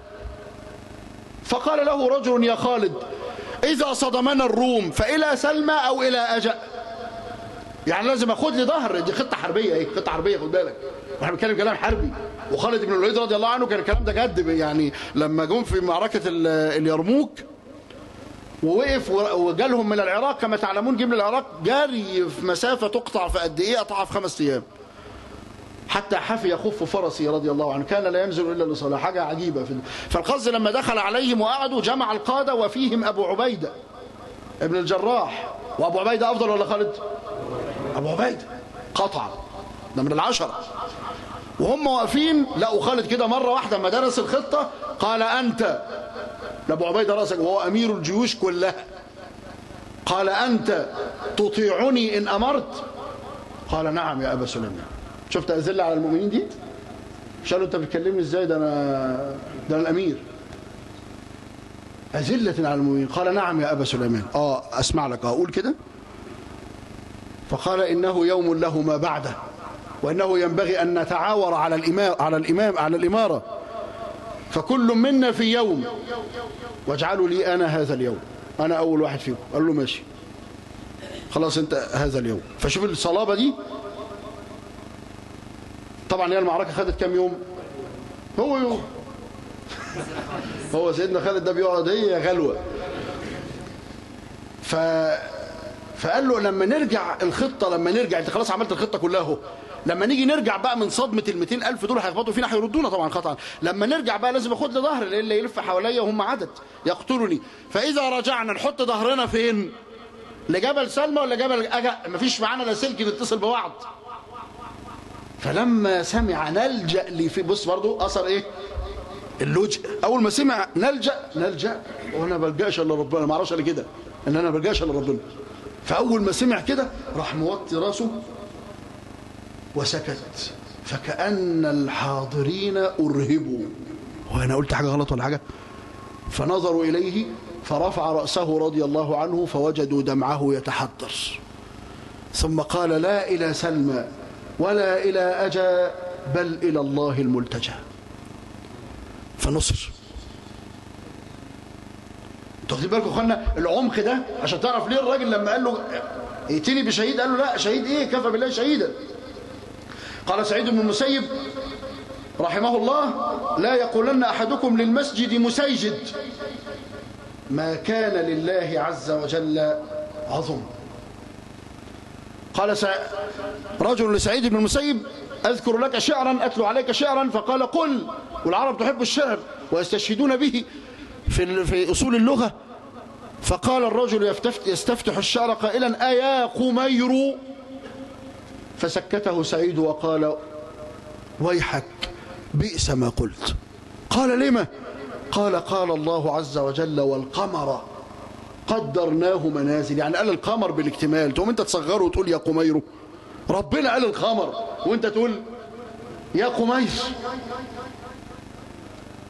فقال له رجل يا خالد إذا صدمنا الروم فإلى سلمى أو إلى أجأ؟ يعني لازم أخد لي ظهر، دي خطة حربية، ايه خطة حربية، خد بالك، واحنا بنتكلم كلام حربي. وخالد بن الوليد رضي الله عنه كان الكلام ده جد، يعني لما جم في معركة اليرموك ووقف وجالهم من العراق، كما تعلمون جه من العراق جاري في مسافة تقطع في قد ايه؟ قطعها في خمس ايام، حتى حفي يخف فرسي رضي الله عنه، كان لا ينزل الا لصلاة، حاجة عجيبة. في فالقصد لما دخل عليهم وقعدوا جمع القادة وفيهم ابو عبيدة ابن الجراح. وابو عبيدة افضل ولا خالد؟ ابو عبيدة قطع، ده من العشرة. وهم واقفين لقوا خالد كده مرة واحدة ما درس الخطة قال أنت لأبو عبيدة رأسك وهو أمير الجيوش كلها، قال أنت تطيعني إن أمرت؟ قال نعم يا أبا سليمان. شفت أذلة على المؤمنين دي؟ مش قالوا أنت بتكلمني إزاي؟ ده أنا ده أنا الأمير. أذلة على المؤمنين. قال نعم يا أبا سليمان. آه أسمع لك، أقول كده. فقال إنه يوم له ما بعده، وإنه ينبغي أن نتعاور على الإمام على الإمام على الإمارة، فكل منا في يوم، واجعلوا لي أنا هذا اليوم، أنا أول واحد فيكم. قال له ماشي خلاص أنت هذا اليوم. فشوف الصلابة دي. طبعا هي المعركة خدت كام يوم؟ هو يوم. هو سيدنا خالد ده بيقعد هي غلوة. ف فقال له لما نرجع الخطة، لما نرجع انت خلاص عملت الخطة كلها اهو، لما نيجي نرجع بقى من صدمة ال مئتين ألف دول هيخبطوا فينا هيردونا طبعا خطأ، لما نرجع بقى لازم اخد لي ظهر، لان اللي يلف حواليا وهم عدد يقتلني. فإذا رجعنا نحط ظهرنا فين؟ لجبل سلمى ولا جبل أجأ؟ مفيش معانا لا سلك نتصل ببعض. فلما سمع نلجأ لي في، بص برضو أثر ايه؟ اللجأ. أول ما سمع نلجأ نلجأ وانا ما بلجأش الا ربنا، ما اعرفش الا كده ان انا ما بلجأش الا ربنا. فأول ما سمع كده راح موطي راسه وسكت، فكأن الحاضرين أرهبوا. وأنا قلت حاجة غلط ولا حاجة؟ فنظروا إليه فرفع رأسه رضي الله عنه فوجدوا دمعه يتحدر، ثم قال لا إلى سلمى ولا إلى أجا بل إلى الله الملتجى. فنصر. تاخدين بالكم اخوانا العمق ده عشان تعرف ليه الراجل لما قال له ائتني بشهيد قال له لا شهيد ايه، كفى بالله شهيدا. قال سعيد بن المسيب رحمه الله لا يقولن احدكم للمسجد مسيجد ما كان لله عز وجل عظم. قال سع... رجل لسعيد بن المسيب اذكر لك شعرا اتلو عليك شعرا، فقال قل، والعرب تحب الشعر ويستشهدون به في في أصول اللغة. فقال الرجل يستفتح الشعر قائلا أيا قمير، فسكته سعيد وقال ويحك بئس ما قلت. قال لما؟ قال قال الله عز وجل والقمر قدرناه منازل، يعني قال القمر بالاكتمال، تقوم انت تصغره وتقول يا قمير؟ ربنا قال القمر وانت تقول يا قمير.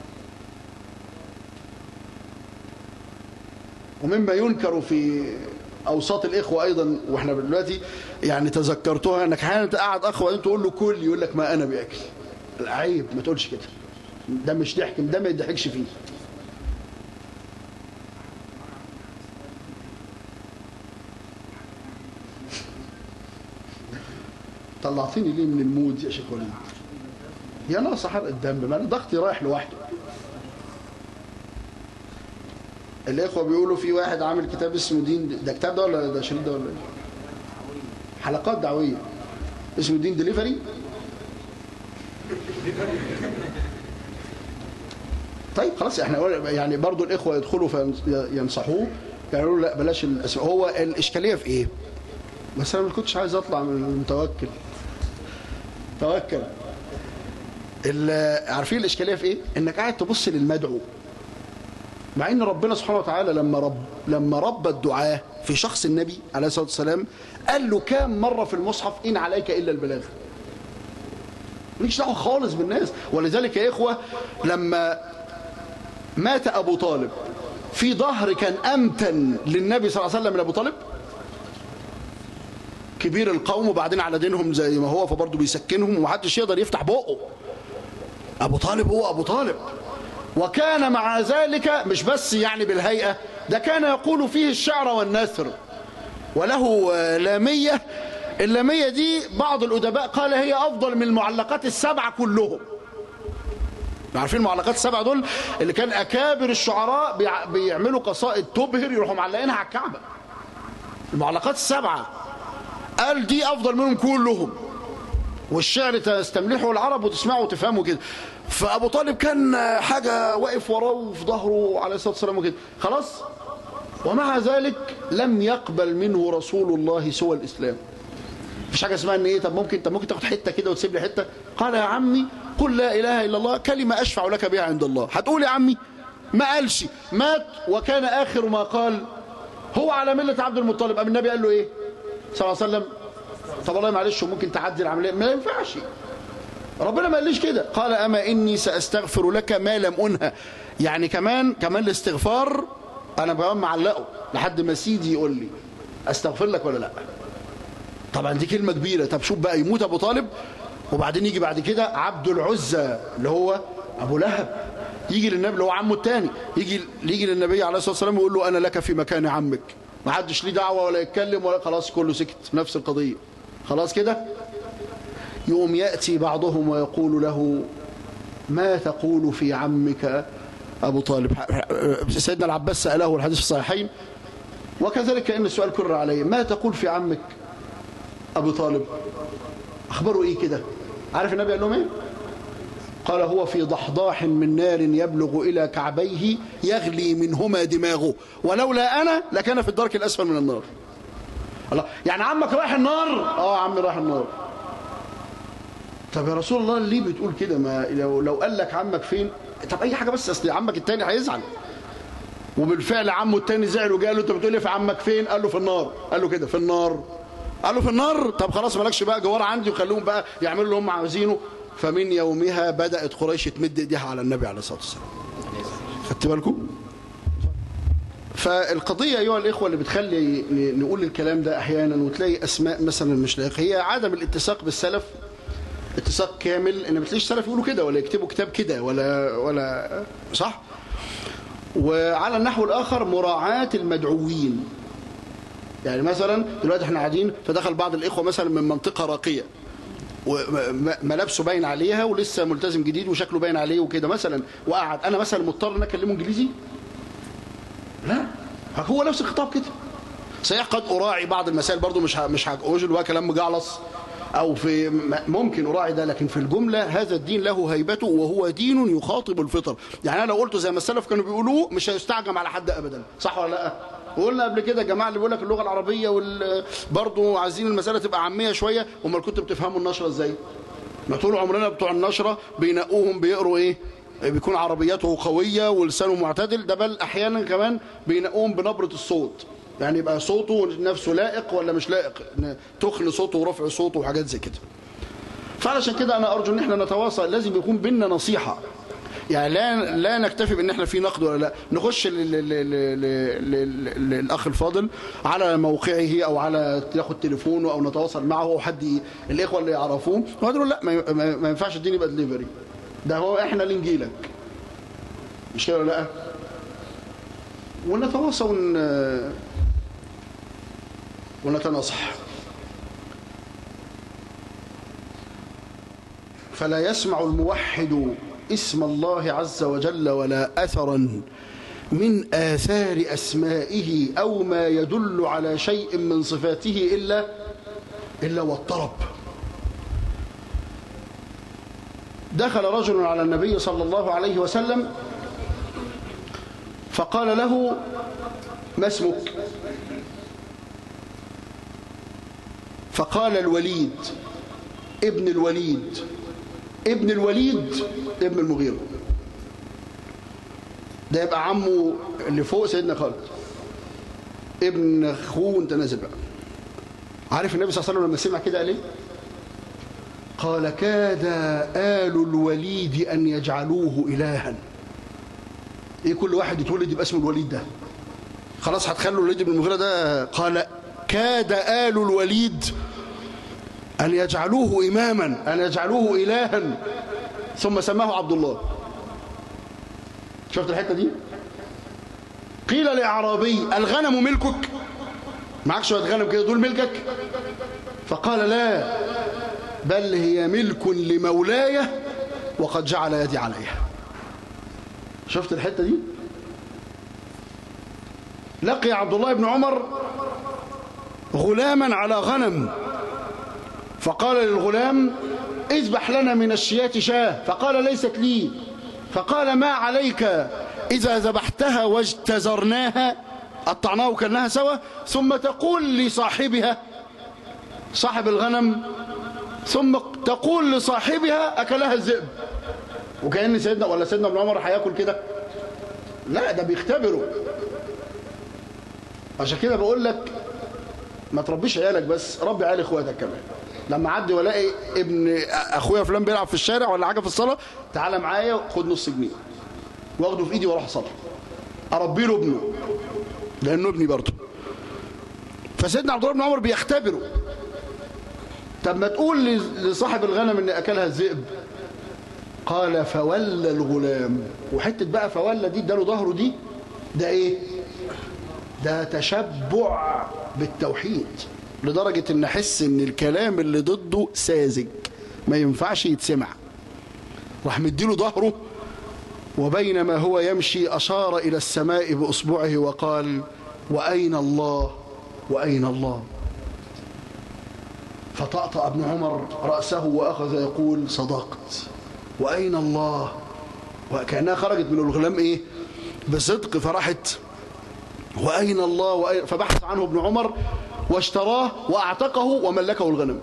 ومما ينكر في اوساط الاخوه ايضا، واحنا دلوقتي يعني تذكرتها، انك احيانا تقعد اخ وانت تقول له كل، يقول لك ما انا باكل. عيب، ما تقولش كده، ده مش ضحك، ده ما يضحكش فيه. طلعتني ليه من المود يا شيخ وليد؟ يا ناقصه حرق الدم، ما انا ضغطي رايح لوحده. الاخوه بيقولوا في واحد عامل كتاب اسمه دين، ده كتاب ده ولا ده شريط ده ولا ايه؟ حلقات دعويه اسمه دين ديليفري. طيب خلاص، احنا يعني برضو الاخوه يدخلوا فينصحوه، يقولوا لا بلاش الاسماء. هو الاشكاليه في ايه؟ بس انا ما كنتش عايز اطلع من المتوكل. توكل. عارفين الاشكاليه في ايه؟ انك قاعد تبص للمدعو، مع ان ربنا سبحانه وتعالى لما رب لما ربى الدعاء في شخص النبي عليه الصلاه والسلام قال له كام مره في المصحف ان عليك الا البلاغ. مالكش دعوه خالص بالناس. ولذلك يا اخوه لما مات ابو طالب، في ظهر كان امتن للنبي صلى الله عليه وسلم من ابو طالب؟ كبير القوم وبعدين على دينهم زي ما هو، فبرضه بيسكنهم ومحدش يقدر يفتح بقه. ابو طالب هو ابو طالب، وكان مع ذلك مش بس يعني بالهيئة، ده كان يقول فيه الشعر والنثر، وله لامية. اللامية دي بعض الأدباء قال هي أفضل من المعلقات السبعة كلهم. عارفين المعلقات السبعة دول اللي كان أكابر الشعراء بيعملوا قصائد تبهر يروحوا معلقينها على الكعبة. المعلقات السبعة قال دي أفضل منهم كلهم، والشعر تستملحه العرب وتسمعه وتفهمه كده. فأبو طالب كان حاجة واقف وراه وفي ظهره عليه الصلاة والسلام وكده، خلاص. ومع ذلك لم يقبل منه رسول الله سوى الإسلام. مفيش حاجة اسمها ان ايه، طب ممكن طب ممكن تاخد حتة كده وتسيب لي حتة. قال يا عمي قل لا إله إلا الله كلمة أشفع لك بها عند الله. هتقول يا عمي؟ ما قالش، مات وكان آخر ما قال هو على ملة عبد المطلب. أم النبي قال له ايه صلى الله عليه وسلم؟ طب والله معلش ممكن تعدي العملية؟ ما ينفعش، ربنا ما قاليش كده. قال أما إني سأستغفر لك ما لم أنهى. يعني كمان كمان الاستغفار أنا كمان معلقه لحد ما سيدي يقول لي أستغفر لك ولا لا. طبعا دي كلمة كبيرة. طب شوف بقى، يموت أبو طالب وبعدين يجي بعد كده عبد العزى اللي هو أبو لهب، يجي للنبي اللي هو عمه الثاني، يجي يجي للنبي عليه الصلاة والسلام ويقول له أنا لك في مكان عمك. ما حدش ليه دعوة ولا يتكلم ولا، خلاص كله سكت، نفس القضية خلاص كده. يوم يأتي بعضهم ويقول له ما تقول في عمك أبو طالب. سيدنا العباس سأله الحديث في الصحيحين، وكذلك كأن السؤال كرر عليه، ما تقول في عمك أبو طالب؟ أخبره إيه كده؟ عارف النبي قال لهم إيه؟ قال هو في ضحضاح من نار يبلغ إلى كعبيه يغلي منهما دماغه ولولا أنا لكان في الدرك الأسفل من النار. الله، يعني عمك رايح النار؟ آه عمي رايح النار. طب يا رسول الله ليه بتقول كده؟ ما لو لو قال لك عمك فين؟ طب اي حاجه بس، اصل عمك التاني هيزعل. وبالفعل عمه التاني زعل وجاء له انت بتقول ايه في عمك فين؟ قال له في النار. قال له كده في النار؟ قال له في النار. طب خلاص مالكش بقى جوار عندي، وخليهم بقى يعملوا اللي هم عاوزينه. فمن يومها بدات قريش تمد ايديها على النبي عليه الصلاه والسلام. خدت بالكم؟ فالقضيه ايها الاخوه اللي بتخلي نقول الكلام ده احيانا وتلاقي اسماء مثلا مش لايقه، هي عدم الاتساق بالسلف اتساق كامل. ان ما تلاقيش سلف يقولوا كده ولا يكتبوا كتاب كده ولا ولا صح. وعلى النحو الاخر مراعاه المدعوين. يعني مثلا دلوقتي احنا قاعدين، فدخل بعض الاخوه مثلا من منطقه راقيه وملابسه باين عليها ولسه ملتزم جديد وشكله باين عليه وكده مثلا، وقعد، انا مثلا مضطر ان اكلمه انجليزي؟ لا، هو نفس الخطاب كده. صحيح قد اراعي بعض المسائل برضو، مش مش هقول بقى كلام مجعلص أو في ممكن أراعي ده، لكن في الجملة هذا الدين له هيبته وهو دين يخاطب الفطر. يعني أنا لو قلته زي ما السلف كانوا بيقولوه مش هيستعجم على حد أبدا، صح ولا لا؟ وقلنا قبل كده الجماعة اللي بيقول لك اللغة العربية برضه عايزين المسألة تبقى عامية شوية، امال كنتوا بتفهموا النشرة إزاي؟ ما طول عمرنا بتوع النشرة بينقوهم بيقروا إيه؟ بيكون عربيته قوية ولسانه معتدل، ده بل أحيانا كمان بينقوهم بنبرة الصوت، يعني يبقى صوته نفسه لائق ولا مش لائق، تخن صوته ورفع صوته وحاجات زي كده. فعلشان كده أنا أرجو إن احنا نتواصل، لازم يكون بيننا نصيحة. يعني لا لا نكتفي بان احنا في نقد ولا لا، نخش للاخ الفاضل على موقعه او على ياخد تليفونه او نتواصل معه او حد الاخوه اللي يعرفوه ويقولوا لا ما ينفعش الدين يبقى دليفري، ده هو احنا اللي نجيلك، مش كده ولا لا؟ ونتواصل ونتناصح. فلا يسمع الموحد اسم الله عز وجل ولا أثرا من آثار أسمائه أو ما يدل على شيء من صفاته إلا إلا والطرب. دخل رجل على النبي صلى الله عليه وسلم فقال له: ما اسمك؟ فقال: الوليد ابن الوليد ابن الوليد ابن المغيرة. ده يبقى عمه اللي فوق سيدنا خالد، ابن اخوه انت نازل بقى. عارف النبي صلى الله عليه وسلم لما سمع كده قال ايه؟ قال: كاد آل الوليد أن يجعلوه إلها. ايه كل واحد يتولد يبقى اسمه الوليد ده؟ خلاص هتخلوا الوليد بن المغيرة ده؟ قال: كاد آل الوليد أن يجعلوه إماما، أن يجعلوه إلها، ثم سماه عبد الله. شفت الحتة دي؟ قيل لأعرابي: الغنم ملكك؟ معك شوية غنم كده دول ملكك؟ فقال: لا، بل هي ملك لمولاي وقد جعل يدي عليها. شفت الحتة دي؟ لقي عبد الله بن عمر غلاما على غنم، فقال للغلام: اذبح لنا من الشياة شاة. فقال: ليست لي. فقال: ما عليك إذا ذبحتها واجتزرناها، قطعناها وكلناها سوا، ثم تقول لصاحبها، صاحب الغنم، ثم تقول لصاحبها أكلها الذئب. وكأن سيدنا ولا سيدنا ابن عمر هياكل كده؟ لا، ده بيختبروا. عشان كده بقول لك ما تربيش عيالك بس، ربي عيال اخواتك كمان. لما عدي والاقي ابن اخويا فلان بيلعب في الشارع ولا حاجه في الصاله، تعالى معايا خد نص جنيه واخده في ايدي واروح اصلي، اربي له ابنه لانه ابني برضه. فسيدنا عبد الله بن عمر بيختبره. طب ما تقول لصاحب الغنم ان اكلها الذئب. قال: فولى الغلام. وحته بقى فولى دي اداله ظهره، دي ده ايه؟ ده تشبع بالتوحيد لدرجة ان احس ان الكلام اللي ضده ساذج ما ينفعش يتسمع. راح مديله ظهره، وبينما هو يمشي اشار الى السماء باصبعه وقال: واين الله واين الله؟ فطأطأ ابن عمر رأسه واخذ يقول: صدقت، واين الله. وكأنها خرجت من الغلام ايه؟ بصدق. فراحت: وأين الله وأين؟ فبحث عنه ابن عمر واشتراه وأعتقه وملكه الغنم.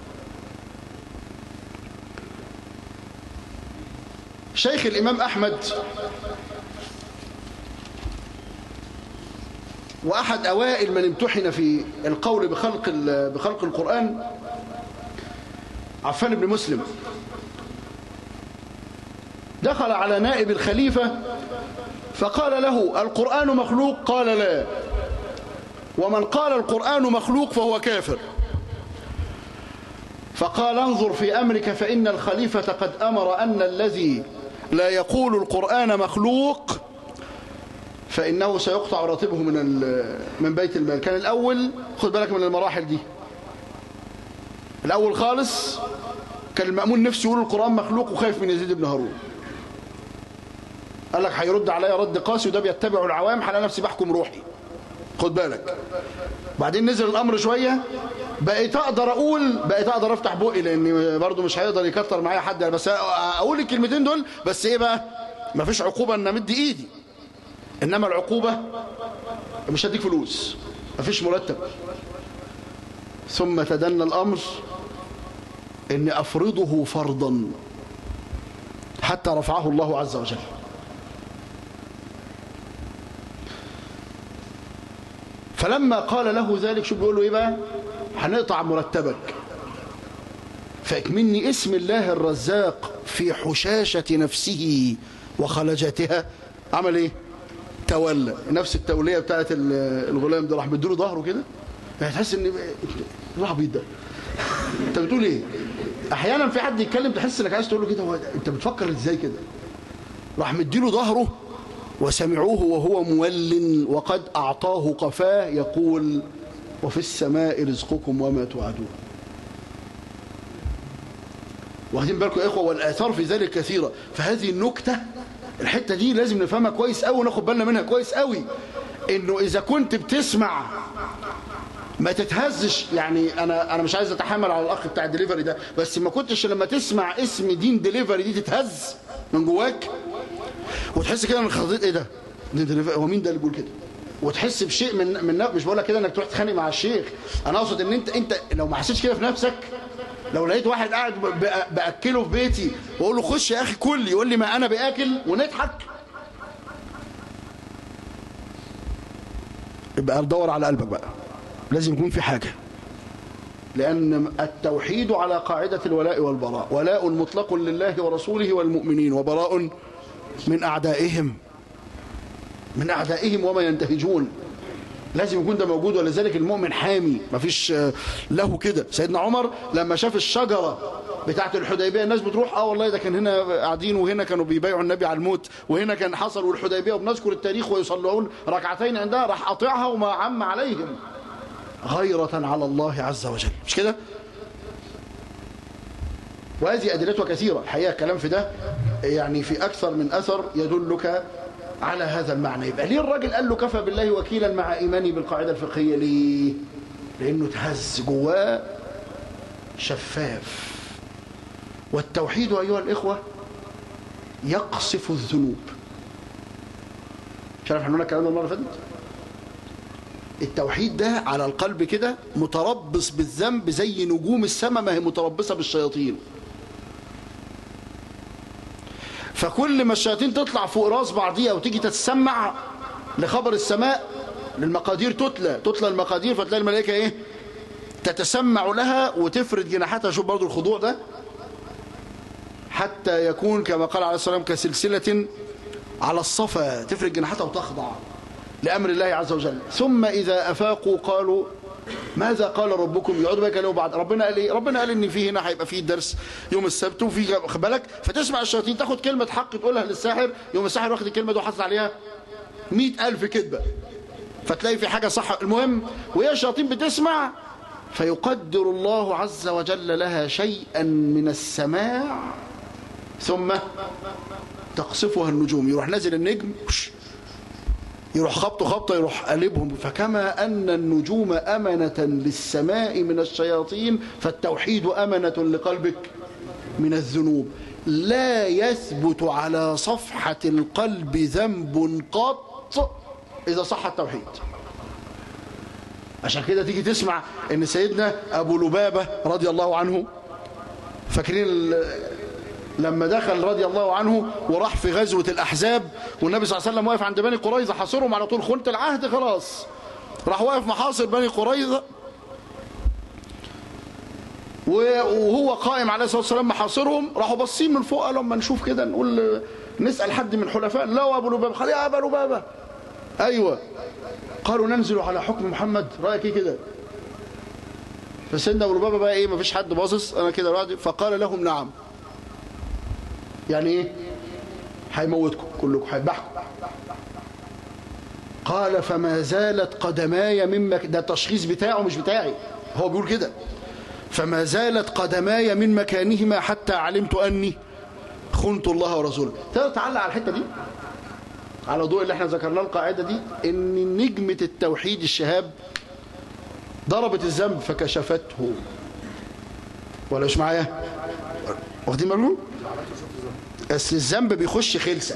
شيخ الإمام أحمد وأحد أوائل من امتحن في القول بخلق بخلق القرآن عفان بن مسلم دخل على نائب الخليفة فقال له: القرآن مخلوق؟ قال: لا، ومن قال القرآن مخلوق فهو كافر. فقال: انظر في أمرك، فإن الخليفة قد أمر أن الذي لا يقول القرآن مخلوق فإنه سيقطع راتبه من من بيت المال. كان الأول، خد بالك من المراحل دي، الأول خالص كان المأمون نفسه يقول القرآن مخلوق وخايف من يزيد بن هارون. قال لك هيرد عليا رد قاسي وده بيتبعه العوام، حنا نفسي بحكم روحي، خد بالك. بعدين نزل الامر شويه، بقيت اقدر اقول، بقيت اقدر افتح بقي، لان برضو مش هيقدر يكتر معايا حد، بس اقول الكلمتين دول. بس ايه بقى؟ مفيش عقوبه ان امد ايدي، انما العقوبه مش هديك فلوس، مفيش مرتب. ثم تدنى الامر ان افرضه فرضا حتى رفعه الله عز وجل. فلما قال له ذلك، شو بيقول له ايه بقى؟ هنقطع مرتبك. فاكمني اسم الله الرزاق في حشاشة نفسه وخلجاتها عمل ايه؟ تولى. نفس التوليه بتاعت الغلام ده، راح مديله ظهره كده، يعني تحس ان العبيط ده انت بتقول ايه؟ احيانا في حد يتكلم تحس انك عايز تقول له كده، هو انت بتفكر ازاي كده؟ راح مديله ظهره وسمعوه وهو مول وقد اعطاه قفاه يقول وفي السماء رزقكم وما توعدون. واخدين بالكم يا اخوه؟ والاثار في ذلك كثيره. فهذه النكته، الحته دي لازم نفهمها كويس قوي وناخد بالنا منها كويس قوي، انه اذا كنت بتسمع ما تتهزش. يعني انا انا مش عايز اتحامل على الاخ بتاع الدليفري ده، بس ما كنتش لما تسمع اسم دين دليفري دي تتهز من جواك وتحس كده ان خضيت ايه ده؟ هو مين ده اللي بيقول كده؟ وتحس بشيء من من مش بقول لك كده انك تروح تتخانق مع الشيخ، انا اقصد ان انت انت لو ما حسيتش كده في نفسك، لو لقيت واحد قاعد باكله في بيتي واقول له خش يا اخي كل، يقول لي ما انا باكل ونضحك، يبقى ندور على قلبك بقى، لازم يكون في حاجه. لأن التوحيد على قاعدة الولاء والبراء، ولاء مطلق لله ورسوله والمؤمنين، وبراء من أعدائهم من أعدائهم وما ينتهجون. لازم يكون ده موجود، ولذلك المؤمن حامي، مفيش له كده. سيدنا عمر لما شاف الشجرة بتاعت الحديبية الناس بتروح اه والله ده كان هنا قاعدين وهنا كانوا بيبايعوا النبي على الموت وهنا كان حصل والحديبية وبنذكر التاريخ ويصلون ركعتين عندها، راح قاطعها وما عم عليهم غيرة على الله عز وجل، مش كده؟ وهذه أدلتها كثيرة الحقيقة. الكلام في ده يعني في أكثر من أثر يدلك على هذا المعنى. يبقى ليه الراجل قال له كفى بالله وكيلا مع إيماني بالقاعدة الفقهية؟ ليه؟ لأنه تهز جواه شفاف. والتوحيد أيها الإخوة يقصف الذنوب. مش عارف احنا قلنا الكلام ده المرة اللي فاتت؟ التوحيد ده على القلب كده متربص بالذنب زي نجوم السماء ما هي متربصة بالشياطين. فكل ما الشياطين تطلع فوق راس بعضيها وتيجي تتسمع لخبر السماء، للمقادير تتلى تتلى المقادير، فتلاقي الملائكة ايه؟ تتسمع لها وتفرد جناحاتها. شوف برضو الخضوع ده، حتى يكون كما قال عليه الصلاة والسلام كسلسلة على الصفا، تفرد جناحاتها وتخضع لأمر الله عز وجل. ثم إذا أفاقوا قالوا ماذا قال ربكم؟ يقعدوا بقى يكلموا بعض، ربنا قال ايه؟ ربنا قال ان في هنا هيبقى في درس يوم السبت وفي خد بالك، فتسمع الشياطين تاخد كلمة حق تقولها للساحر، يوم الساحر واخد الكلمة دي وحاطط عليها مئة ألف كذبة، فتلاقي في حاجة صح. المهم وهي الشياطين بتسمع فيقدر الله عز وجل لها شيئا من السماع ثم تقصفها النجوم، يروح نازل النجم يروح خبطه خبطه يروح قلبهم. فكما أن النجوم أمنة للسماء من الشياطين، فالتوحيد أمنة لقلبك من الذنوب. لا يثبت على صفحة القلب ذنب قط إذا صح التوحيد. عشان كده تيجي تسمع ان سيدنا أبو لبابة رضي الله عنه، فاكرين لما دخل رضي الله عنه وراح في غزوة الأحزاب والنبي صلى الله عليه وسلم واقف عند بني قريظة حاصرهم على طول، خنت العهد خلاص، راح واقف محاصر بني قريظة وهو قائم عليه الصلاة والسلام محاصرهم، راحوا باصين من فوق قالوا اما نشوف كده نقول نسأل حد من حلفاء. لا أبو لبابة قال يا أبا لبابة أيوة، قالوا ننزل على حكم محمد، رأيك ايه كده؟ فسيدنا أبو لبابة بقى ايه، مفيش حد باصص، انا كده راضي، فقال لهم نعم. يعني ايه؟ هيموتكم كلكم، هيذبحكم. قال فما زالت قدماي من مك... ده التشخيص بتاعه مش بتاعي، هو بيقول كده، فما زالت قدماي من مكانهما حتى علمت أني خنت الله ورسوله. تقدر تعلق على الحتة دي على ضوء اللي احنا ذكرناه القاعدة دي، ان نجمة التوحيد الشهاب ضربت الذنب فكشفته. ولا مش معايا؟ واخدين بالكم؟ بس الذنب بيخش خلسة،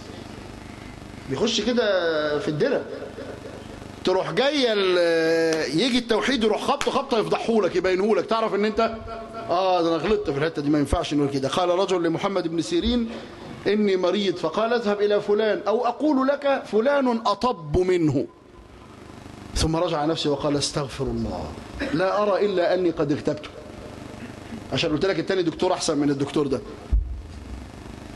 بيخش كده في الدرة، تروح جايه يجي التوحيد يروح خبطه خبطه يفضحهولك يبينهولك، تعرف ان انت اه ده انا غلطت في الحته دي، ما ينفعش نقول كده. قال رجل لمحمد بن سيرين اني مريض، فقال اذهب الى فلان او اقول لك فلان اطب منه، ثم رجع نفسه وقال استغفر الله لا ارى الا اني قد اغتبته. عشان قلت لك التاني دكتور احسن من الدكتور ده.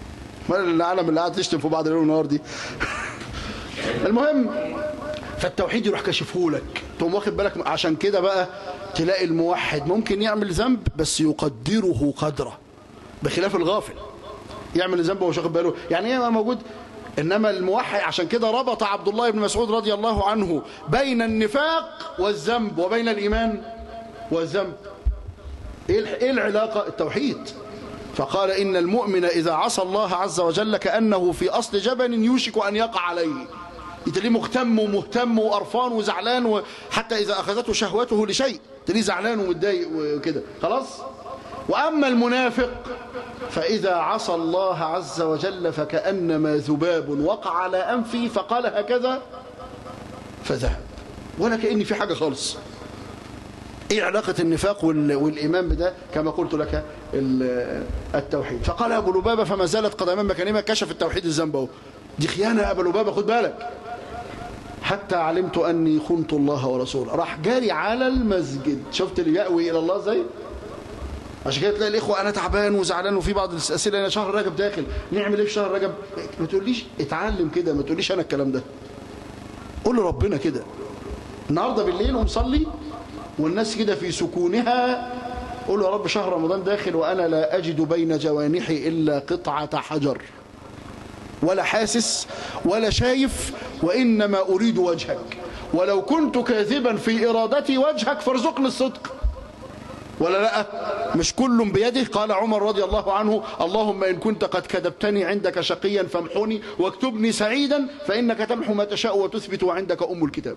ما العالم اللي قاعد تشتم في بعض الليل والنهار دي. المهم، فالتوحيد يروح كشفه لك، تقوم واخد بالك. عشان كده بقى تلاقي الموحد ممكن يعمل ذنب بس يقدره قدره، بخلاف الغافل يعمل ذنب ومش واخد باله يعني ايه موجود. انما الموحد، عشان كده ربط عبد الله بن مسعود رضي الله عنه بين النفاق والذنب وبين الايمان والذنب. ايه العلاقه؟ التوحيد. فقال إن المؤمن إذا عصى الله عز وجل كأنه في أصل جبل يوشك أن يقع عليه. تلاقيه مهتم ومهتم وقرفان وزعلان، وحتى إذا أخذته شهوته لشيء تلاقيه زعلان ومتضايق وكده خلاص. وأما المنافق فإذا عصى الله عز وجل فكأنما ذباب وقع على أنفه فقال هكذا فذهب، ولا كأن في حاجة خالص. ايه علاقة النفاق والإيمان بده؟ كما قلت لك التوحيد. فقال أبو لبابة فما زالت قدمان مكانهما، كشف التوحيد الذنب اهو. دي خيانة يا أبو لبابة، خد بالك. حتى علمت أني خنت الله ورسوله، راح جاري على المسجد. شفت اللي يأوي إلى الله زي؟ عشان كده تلاقي الإخوة أنا تعبان وزعلان وفي بعض الأسئلة أنا شهر رجب داخل، نعمل إيه في شهر رجب؟ ما تقوليش اتعلم كده، ما تقوليش أنا الكلام ده. قول لربنا كده النهارده بالليل ومصلي والناس كده في سكونها، قول يا رب شهر رمضان داخل وأنا لا أجد بين جوانحي إلا قطعة حجر، ولا حاسس ولا شايف، وإنما أريد وجهك، ولو كنت كاذبا في إرادتي وجهك فارزقني الصدق. ولا لا؟ مش كل بيده. قال عمر رضي الله عنه اللهم إن كنت قد كذبتني عندك شقيا فامحني واكتبني سعيدا فإنك تمحو ما تشاء وتثبت وعندك أم الكتاب.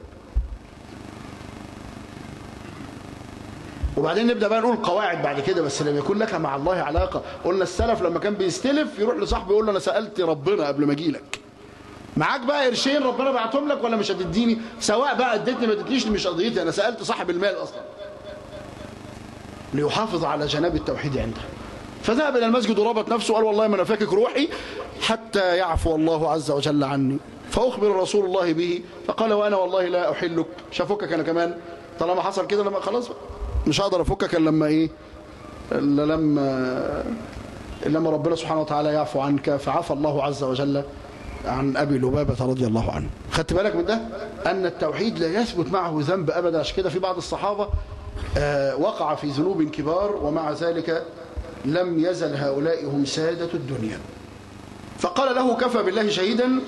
وبعدين نبدأ بقى نقول قواعد بعد كده، بس لما يكون لك مع الله علاقة. قلنا السلف لما كان بيستلف يروح لصاحبه يقول له أنا سألت ربنا قبل ما أجي لك، معاك بقى قرشين ربنا بعتهم لك ولا مش هتديني؟ سواء بقى اديتني ما اديتنيش مش قضيتي، أنا سألت صاحب المال أصلا، ليحافظ على جناب التوحيد عنده. فذهب إلى المسجد وربط نفسه وقال والله ما أنا فاكك روحي حتى يعفو الله عز وجل عني. فأخبر رسول الله به فقال وأنا والله لا أحلك، مش هفكك أنا كمان طالما حصل كده، لما خلاص مش هقدر أفكك إلا لما إيه، إلا لما لما ربنا سبحانه وتعالى يعفو عنك. فعفى الله عز وجل عن أبي لبابة رضي الله عنه. خدت بالك من ده؟ أن التوحيد لا يثبت معه ذنب أبدا. عشان كده في بعض الصحابة آه وقع في ذنوب كبار ومع ذلك لم يزل هؤلاء هم سادة الدنيا. فقال له كفى بالله شهيدا،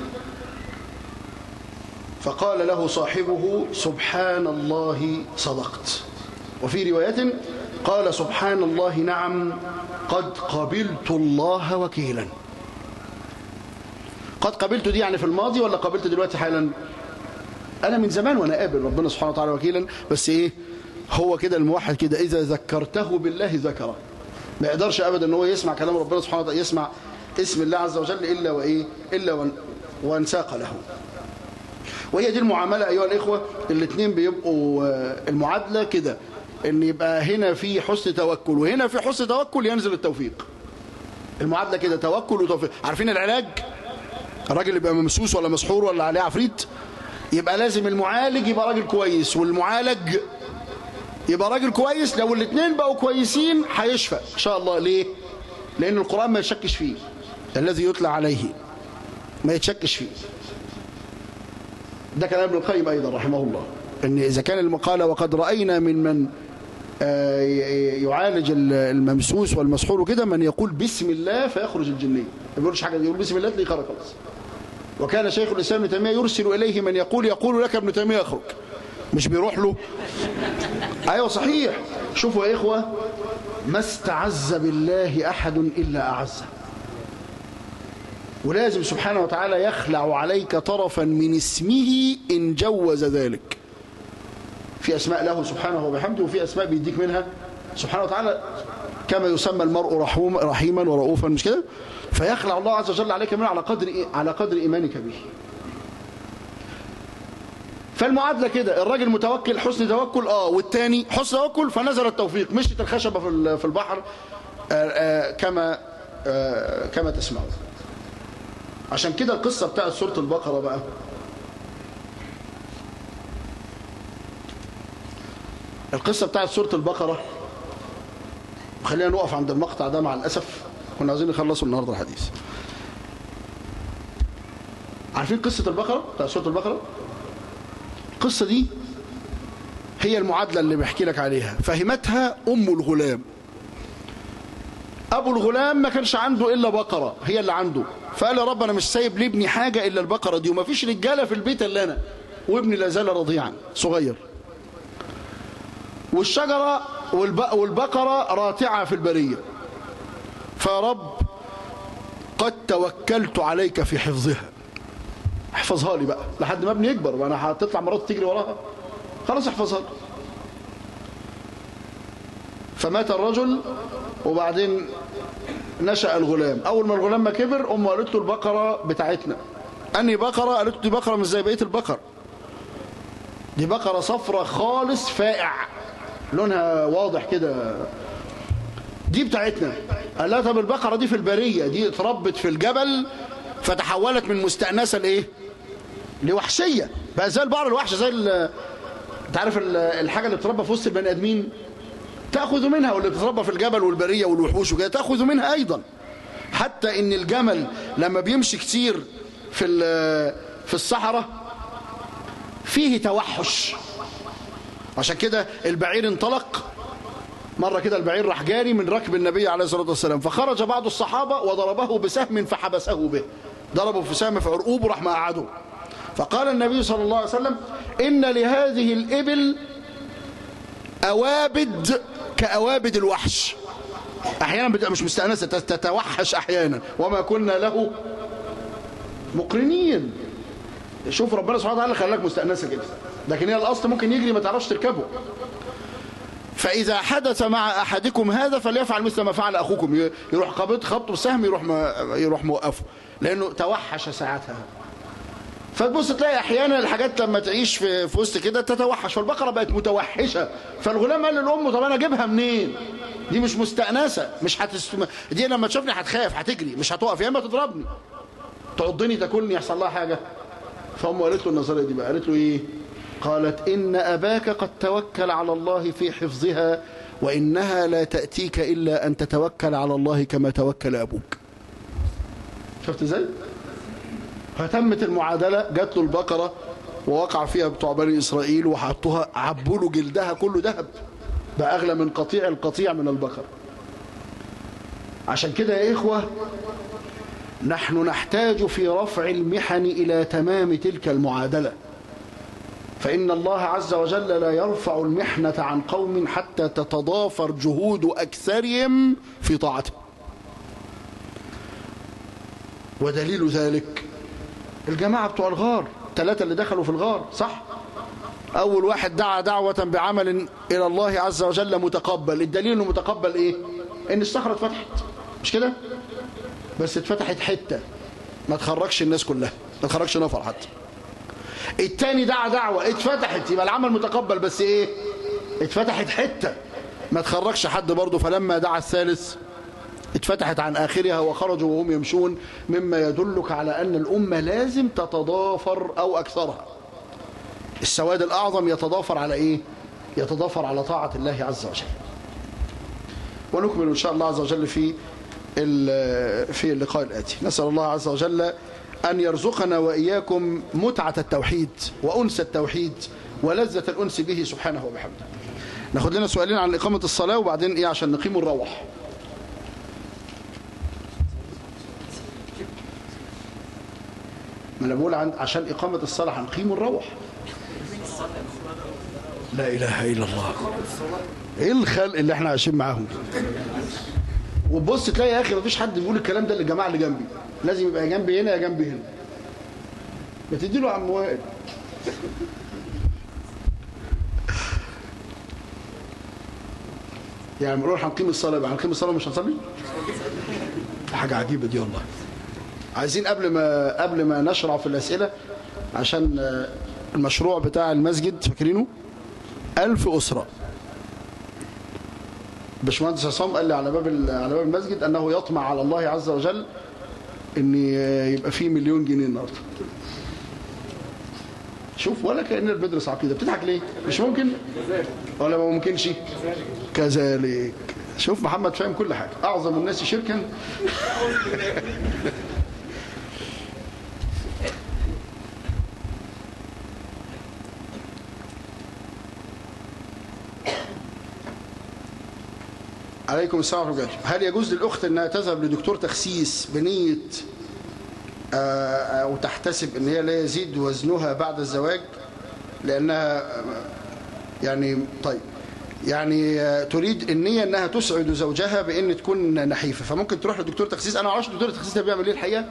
فقال له صاحبه سبحان الله صدقت. وفي رواية قال سبحان الله نعم قد قبلت الله وكيلا. قد قبلت دي يعني في الماضي ولا قبلت دلوقتي حالا؟ أنا من زمان وأنا قابل ربنا سبحانه وتعالى وكيلا. بس إيه هو كده الموحد كده إذا ذكرته بالله ذكره، ما يقدرش أبدا أن هو يسمع كلام ربنا سبحانه وتعالى، يسمع اسم الله عز وجل إلا وإيه إلا وانساق له. وهي دي المعاملة أيها الإخوة. الاثنين بيبقوا المعادلة كده، ان يبقى هنا في حسن توكل وهنا في حسن توكل ينزل التوفيق. المعادلة كده توكل وتوفيق. عارفين العلاج؟ الراجل اللي يبقى ممسوس ولا مسحور ولا عليه عفريت، يبقى لازم المعالج يبقى راجل كويس والمعالج يبقى راجل كويس. لو الاثنين بقوا كويسين هيشفى ان شاء الله. ليه؟ لان القرآن ما يتشكش فيه، الذي يتلى عليه ما يتشكش فيه. ده كلام ابن القيم ايضا رحمه الله، ان اذا كان المقالة وقد رأينا من من يعالج الممسوس والمسحور كده من يقول بسم الله فيخرج الجنية، ما بيقولش حاجة، يقول بسم الله تلاقيه خرج خلاص. وكان شيخ الإسلام ابن تيمية يرسل إليه من يقول يقول لك ابن تيمية يخرج، مش بيروح له. أيوة صحيح. شوفوا يا إخوة، ما استعز بالله أحد إلا أعزه. ولازم سبحانه وتعالى يخلع عليك طرفا من اسمه إن جوز ذلك. في أسماء له سبحانه وبحمده، وفي أسماء بيديك منها سبحانه وتعالى، كما يسمى المرء رحوم رحيما ورؤوفا، مش كده؟ فيخلع الله عز وجل عليك منه على قدر على قدر إيمانك به. فالمعادلة كده، الراجل متوكل حسن توكل اه والتاني حسن توكل فنزل التوفيق، مشت الخشبة في في البحر آآ آآ كما آآ كما تسمعون. عشان كده القصة بتاعت سورة البقرة بقى، القصة بتاعت سورة البقرة، خلينا نقف عند المقطع ده مع الأسف، كنا عايزين نخلصوا النهاردة الحديث. عارفين قصة البقرة بتاع سورة البقرة؟ القصة دي هي المعادلة اللي بحكي لك عليها، فهمتها أم الغلام. أبو الغلام ما كانش عنده إلا بقرة هي اللي عنده، فقال يا رب أنا مش سايب لابني حاجة إلا البقرة دي، وما فيش رجالة في البيت إلا أنا، وابني لا زال رضيعا صغير، والشجرة والبقرة راتعة في البرية، فيا رب قد توكلت عليك في حفظها، احفظها لي بقى لحد ما ابني يكبر، وانا هتطلع مرات تجري وراها، خلاص احفظها لي. فمات الرجل وبعدين نشأ الغلام. اول ما الغلام ما كبر امه قالت له البقرة بتاعتنا. اني بقرة؟ قالت له دي بقرة مش زي بقية البقر، دي بقرة صفرة خالص فائع لونها واضح كده، دي بتاعتنا. قال لها طب البقرة دي في البرية، دي اتربت في الجبل فتحولت من مستأنسة لايه؟ لوحشية، بقى زي البقرة الوحشة، زي انت عارف الحاجة اللي بتربى في وسط البني ادمين تأخذ منها، واللي بتتربى في الجبل والبرية والوحوش وكده تأخذ منها ايضا. حتى ان الجمل لما بيمشي كتير في في الصحراء فيه توحش، عشان كده البعير انطلق مرة كده، البعير راح جاري من ركب النبي عليه الصلاة والسلام، فخرج بعض الصحابة وضربه بسهم فحبسه به، ضربه في سهم في عرقوبه راح مقعده. فقال النبي صلى الله عليه وسلم إن لهذه الإبل أوابد كأوابد الوحش، أحيانا بتبقى مش مستأنسة تتوحش أحيانا، وما كنا له مقرنين. شوف ربنا سبحانه وتعالى خلاك مستأنسة كده، لكن هي الأصل ممكن يجري ما تعرفش تركبه. فإذا حدث مع أحدكم هذا فليفعل مثل ما فعل أخوكم، يروح قبض خبطه بسهم يروح ما يروح موقفه، لأنه توحش ساعتها. فتبص تلاقي أحيانا الحاجات لما تعيش في, في وسط كده تتوحش، فالبقرة بقت متوحشة، فالغلام قال للأم طب أنا أجيبها منين؟ دي مش مستأنسة، مش هتست... دي لما تشوفني هتخاف هتجري مش هتقف، يا إما تضربني تعضني تاكلني يحصل لها حاجة. فأمه قالت له النظرية دي بقى، قالت له إيه؟ قالت إن أباك قد توكل على الله في حفظها، وإنها لا تأتيك إلا أن تتوكل على الله كما توكل أبوك. شفت ازاي؟ فتمت المعادلة، جات له البقرة ووقع فيها بتوع بني إسرائيل وحطوها، عبوا له جلدها كله ذهب، ده أغلى من قطيع القطيع من البقر. عشان كده يا إخوة نحن نحتاج في رفع المحن إلى تمام تلك المعادلة، فإن الله عز وجل لا يرفع المحنة عن قوم حتى تتضافر جهود أكثرهم في طاعته. ودليل ذلك الجماعة بتوع الغار، الثلاثة اللي دخلوا في الغار، صح؟ أول واحد دعا دعوة بعمل إلى الله عز وجل متقبل، الدليل إنه متقبل إيه؟ إن الصخرة اتفتحت، مش كده؟ بس اتفتحت حتة، ما تخرجش الناس كلها، ما تخرجش نفر حتى. التاني دعا دعوة اتفتحت، يبقى العمل متقبل، بس ايه؟ اتفتحت حتة، ما تخرجش حد برضه. فلما دعا الثالث اتفتحت عن آخرها وخرجوا وهم يمشون، مما يدلك على أن الأمة لازم تتضافر أو أكثرها. السواد الأعظم يتضافر على إيه؟ يتضافر على طاعة الله عز وجل. ونكمل إن شاء الله عز وجل في في اللقاء الآتي. نسأل الله عز وجل أن يرزقنا وإياكم متعة التوحيد وأنس التوحيد ولذة الأنس به سبحانه وبحمده. ناخد لنا سؤالين عن إقامة الصلاة وبعدين إيه عشان نقيم ونروح. ما أنا بقول عشان إقامة الصلاة هنقيم ونروح. لا إله إلا الله، إيه الخلق اللي إحنا عايشين معاهم. وبص تلاقي يا أخي مفيش حد بيقول الكلام ده للجماعة اللي جنبي، لازم يبقى جنبي هنا يا جنبي هنا. ما تدي له عم وائل. يعني بنقول هنقيم الصلاه، يبقى هنقيم الصلاه مش هنصلي؟ حاجه عجيبه دي والله. عايزين قبل ما قبل ما نشرع في الاسئله، عشان المشروع بتاع المسجد فاكرينه ألف اسره. باشمهندس عصام قال لي على باب على باب المسجد انه يطمع على الله عز وجل ان يبقى فيه مليون جنيه النهارده. شوف، ولا كأننا بندرس عقيده. بتضحك ليه؟ مش ممكن ولا ما ممكنش؟ كذلك. شوف محمد فاهم كل حاجه، اعظم الناس شركا عليكم السلام ورحمة الله. هل يجوز للأخت أنها تذهب لدكتور تخسيس بنية أو تحتسب أن هي لا يزيد وزنها بعد الزواج لأنها يعني طيب يعني تريد النية أنها تسعد زوجها بأن تكون نحيفة، فممكن تروح لدكتور تخسيس. أنا ما اعرفش دكتور التخسيس ده بيعمل إيه الحقيقة.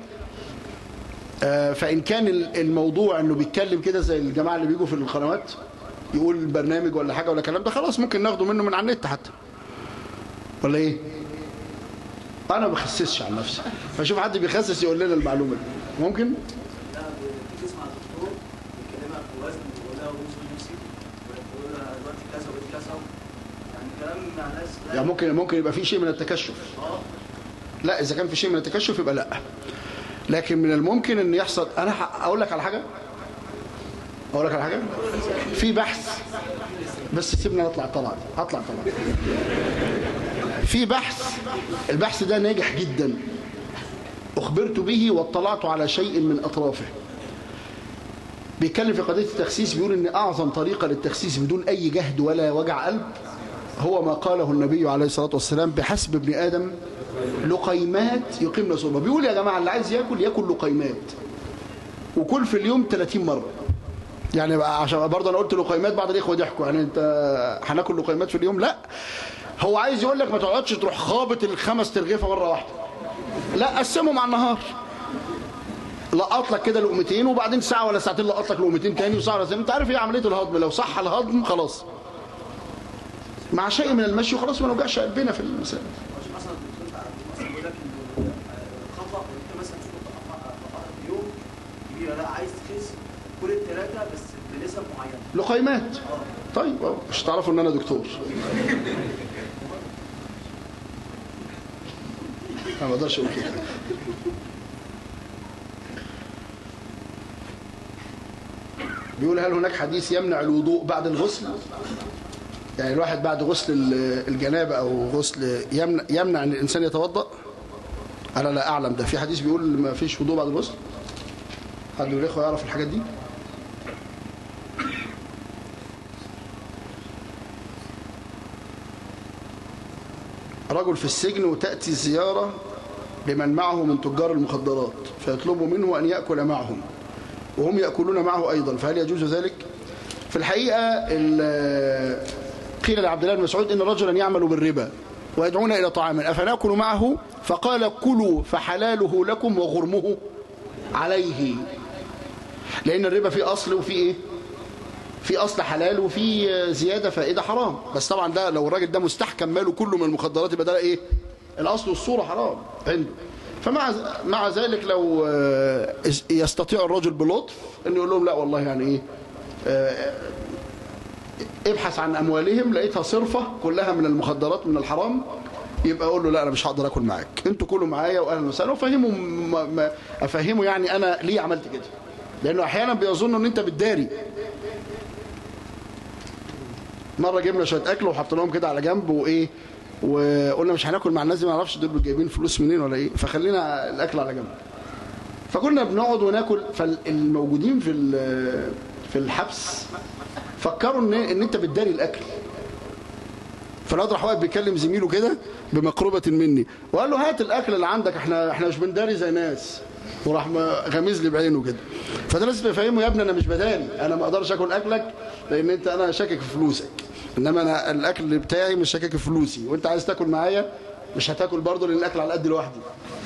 فإن كان الموضوع أنه بيتكلم كده زي الجماعة اللي بيجوا في القنوات يقول برنامج ولا حاجة ولا كلام ده، خلاص ممكن ناخده منه من على النت حتى، ولا ايه؟ انا ما بخسسش عن نفسي، فاشوف حد بيخسس يقول لنا المعلومه دي. ممكن لا بتسمع الدكتور بيكلمك في وزن ويقول لها وزن نفسي ويقول لها دلوقتي كذا ودلوقتي كذا، يعني كلام مع ناس يعني ممكن ممكن يبقى في شيء من التكشف. اه لا اذا كان في شيء من التكشف يبقى لا، لكن من الممكن ان يحصل. انا اقول لك على حاجه اقول لك على حاجه في بحث، بس سيبنا نطلع طلع هطلع طلع في بحث، البحث ده ناجح جدا، أخبرت به واطلعت على شيء من أطرافه. بيتكلم في قضية التخسيس، بيقول إن أعظم طريقة للتخسيس بدون أي جهد ولا وجع قلب هو ما قاله النبي عليه الصلاة والسلام: بحسب ابن آدم لقيمات يقيمن صلبه. بيقول يا جماعة اللي عايز يأكل يأكل لقيمات، وكل في اليوم ثلاثين مرة. يعني عشان برضه أنا قلت لقيمات، بعض الإخوة ضحكوا، يعني أنت هناكل لقيمات في اليوم؟ لا، هو عايز يقول لك ما تقعدش تروح خابط الخمس ترغيفه مره واحده، لا قسمهم على النهار، لقط لك كده لقمتين وبعدين ساعه ولا ساعتين لقط لك لقمتين تاني وساعه ولا ساعتين. انت عارف ايه عمليه الهضم؟ لو صح الهضم خلاص مع شيء من المشي وخلاص، ما نوجعش قلبنا في المسائل. مثلا الدكتور مثلا بيقول لك ان الخطا انت مثلا في يوم كبيره، لا عايز تخس كل الثلاثه بس بنسب معينه لقيمات. طيب مش تعرفوا ان انا دكتور؟ انا ما اقدرش اقول كده. بيقول هل هناك حديث يمنع الوضوء بعد الغسل؟ يعني الواحد بعد غسل الجنابه او غسل يمنع يمنع ان الانسان يتوضا؟ انا لا اعلم ده. في حديث بيقول ما فيش وضوء بعد الغسل؟ حد من الاخوه يعرف الحاجات دي؟ رجل في السجن وتأتي زيارة لمن معه من تجار المخدرات فيطلبوا منه أن يأكل معهم وهم يأكلون معه أيضا، فهل يجوز ذلك؟ في الحقيقة قيل لعبد الله بن مسعود إن رجلا يعمل بالربا ويدعون إلى طعام أفنأكل معه؟ فقال كلوا فحلاله لكم وغرمه عليه، لأن الربا فيه أصل وفيه إيه؟ في أصل حلال وفي زيادة فائدة حرام. بس طبعا ده لو الراجل ده مستحكم ماله كله من المخدرات يبقى ده إيه؟ الأصل والصورة حرام عنده. فمع مع ذلك لو يستطيع الرجل بلطف أن يقول لهم لا والله يعني إيه ابحث عن أموالهم لقيتها صرفة كلها من المخدرات من الحرام، يبقى أقول له لا أنا مش هقدر أكل معاك، أنتوا كلوا معايا وأهلا وسهلا، وأفهمه أفهمه يعني أنا ليه عملت كده، لأنه أحيانا بيظن أن أنت بتداري. مرة جبنا شوية أكل وحطيناهم كده على جنب وإيه وقلنا مش هناكل مع الناس دي، ما نعرفش دول جايبين فلوس منين ولا إيه، فخلينا الأكل على جنب. فكنا بنقعد وناكل، فالموجودين في في الحبس فكروا إن إن أنت بتداري الأكل. فالواد راح واقف بيكلم زميله كده بمقربة مني وقال له هات الأكل اللي عندك، إحنا إحنا مش بنداري زي ناس، وراح غمز لي بعينه كده. فده لازم تفهمه يا ابني انا مش بداري، انا ما اقدرش اكل اكلك لان انت انا شاكك في فلوسك، انما انا الاكل بتاعي مش شاكك في فلوسي، وانت عايز تاكل معايا مش هتاكل برضه لان الاكل على قد لوحدي.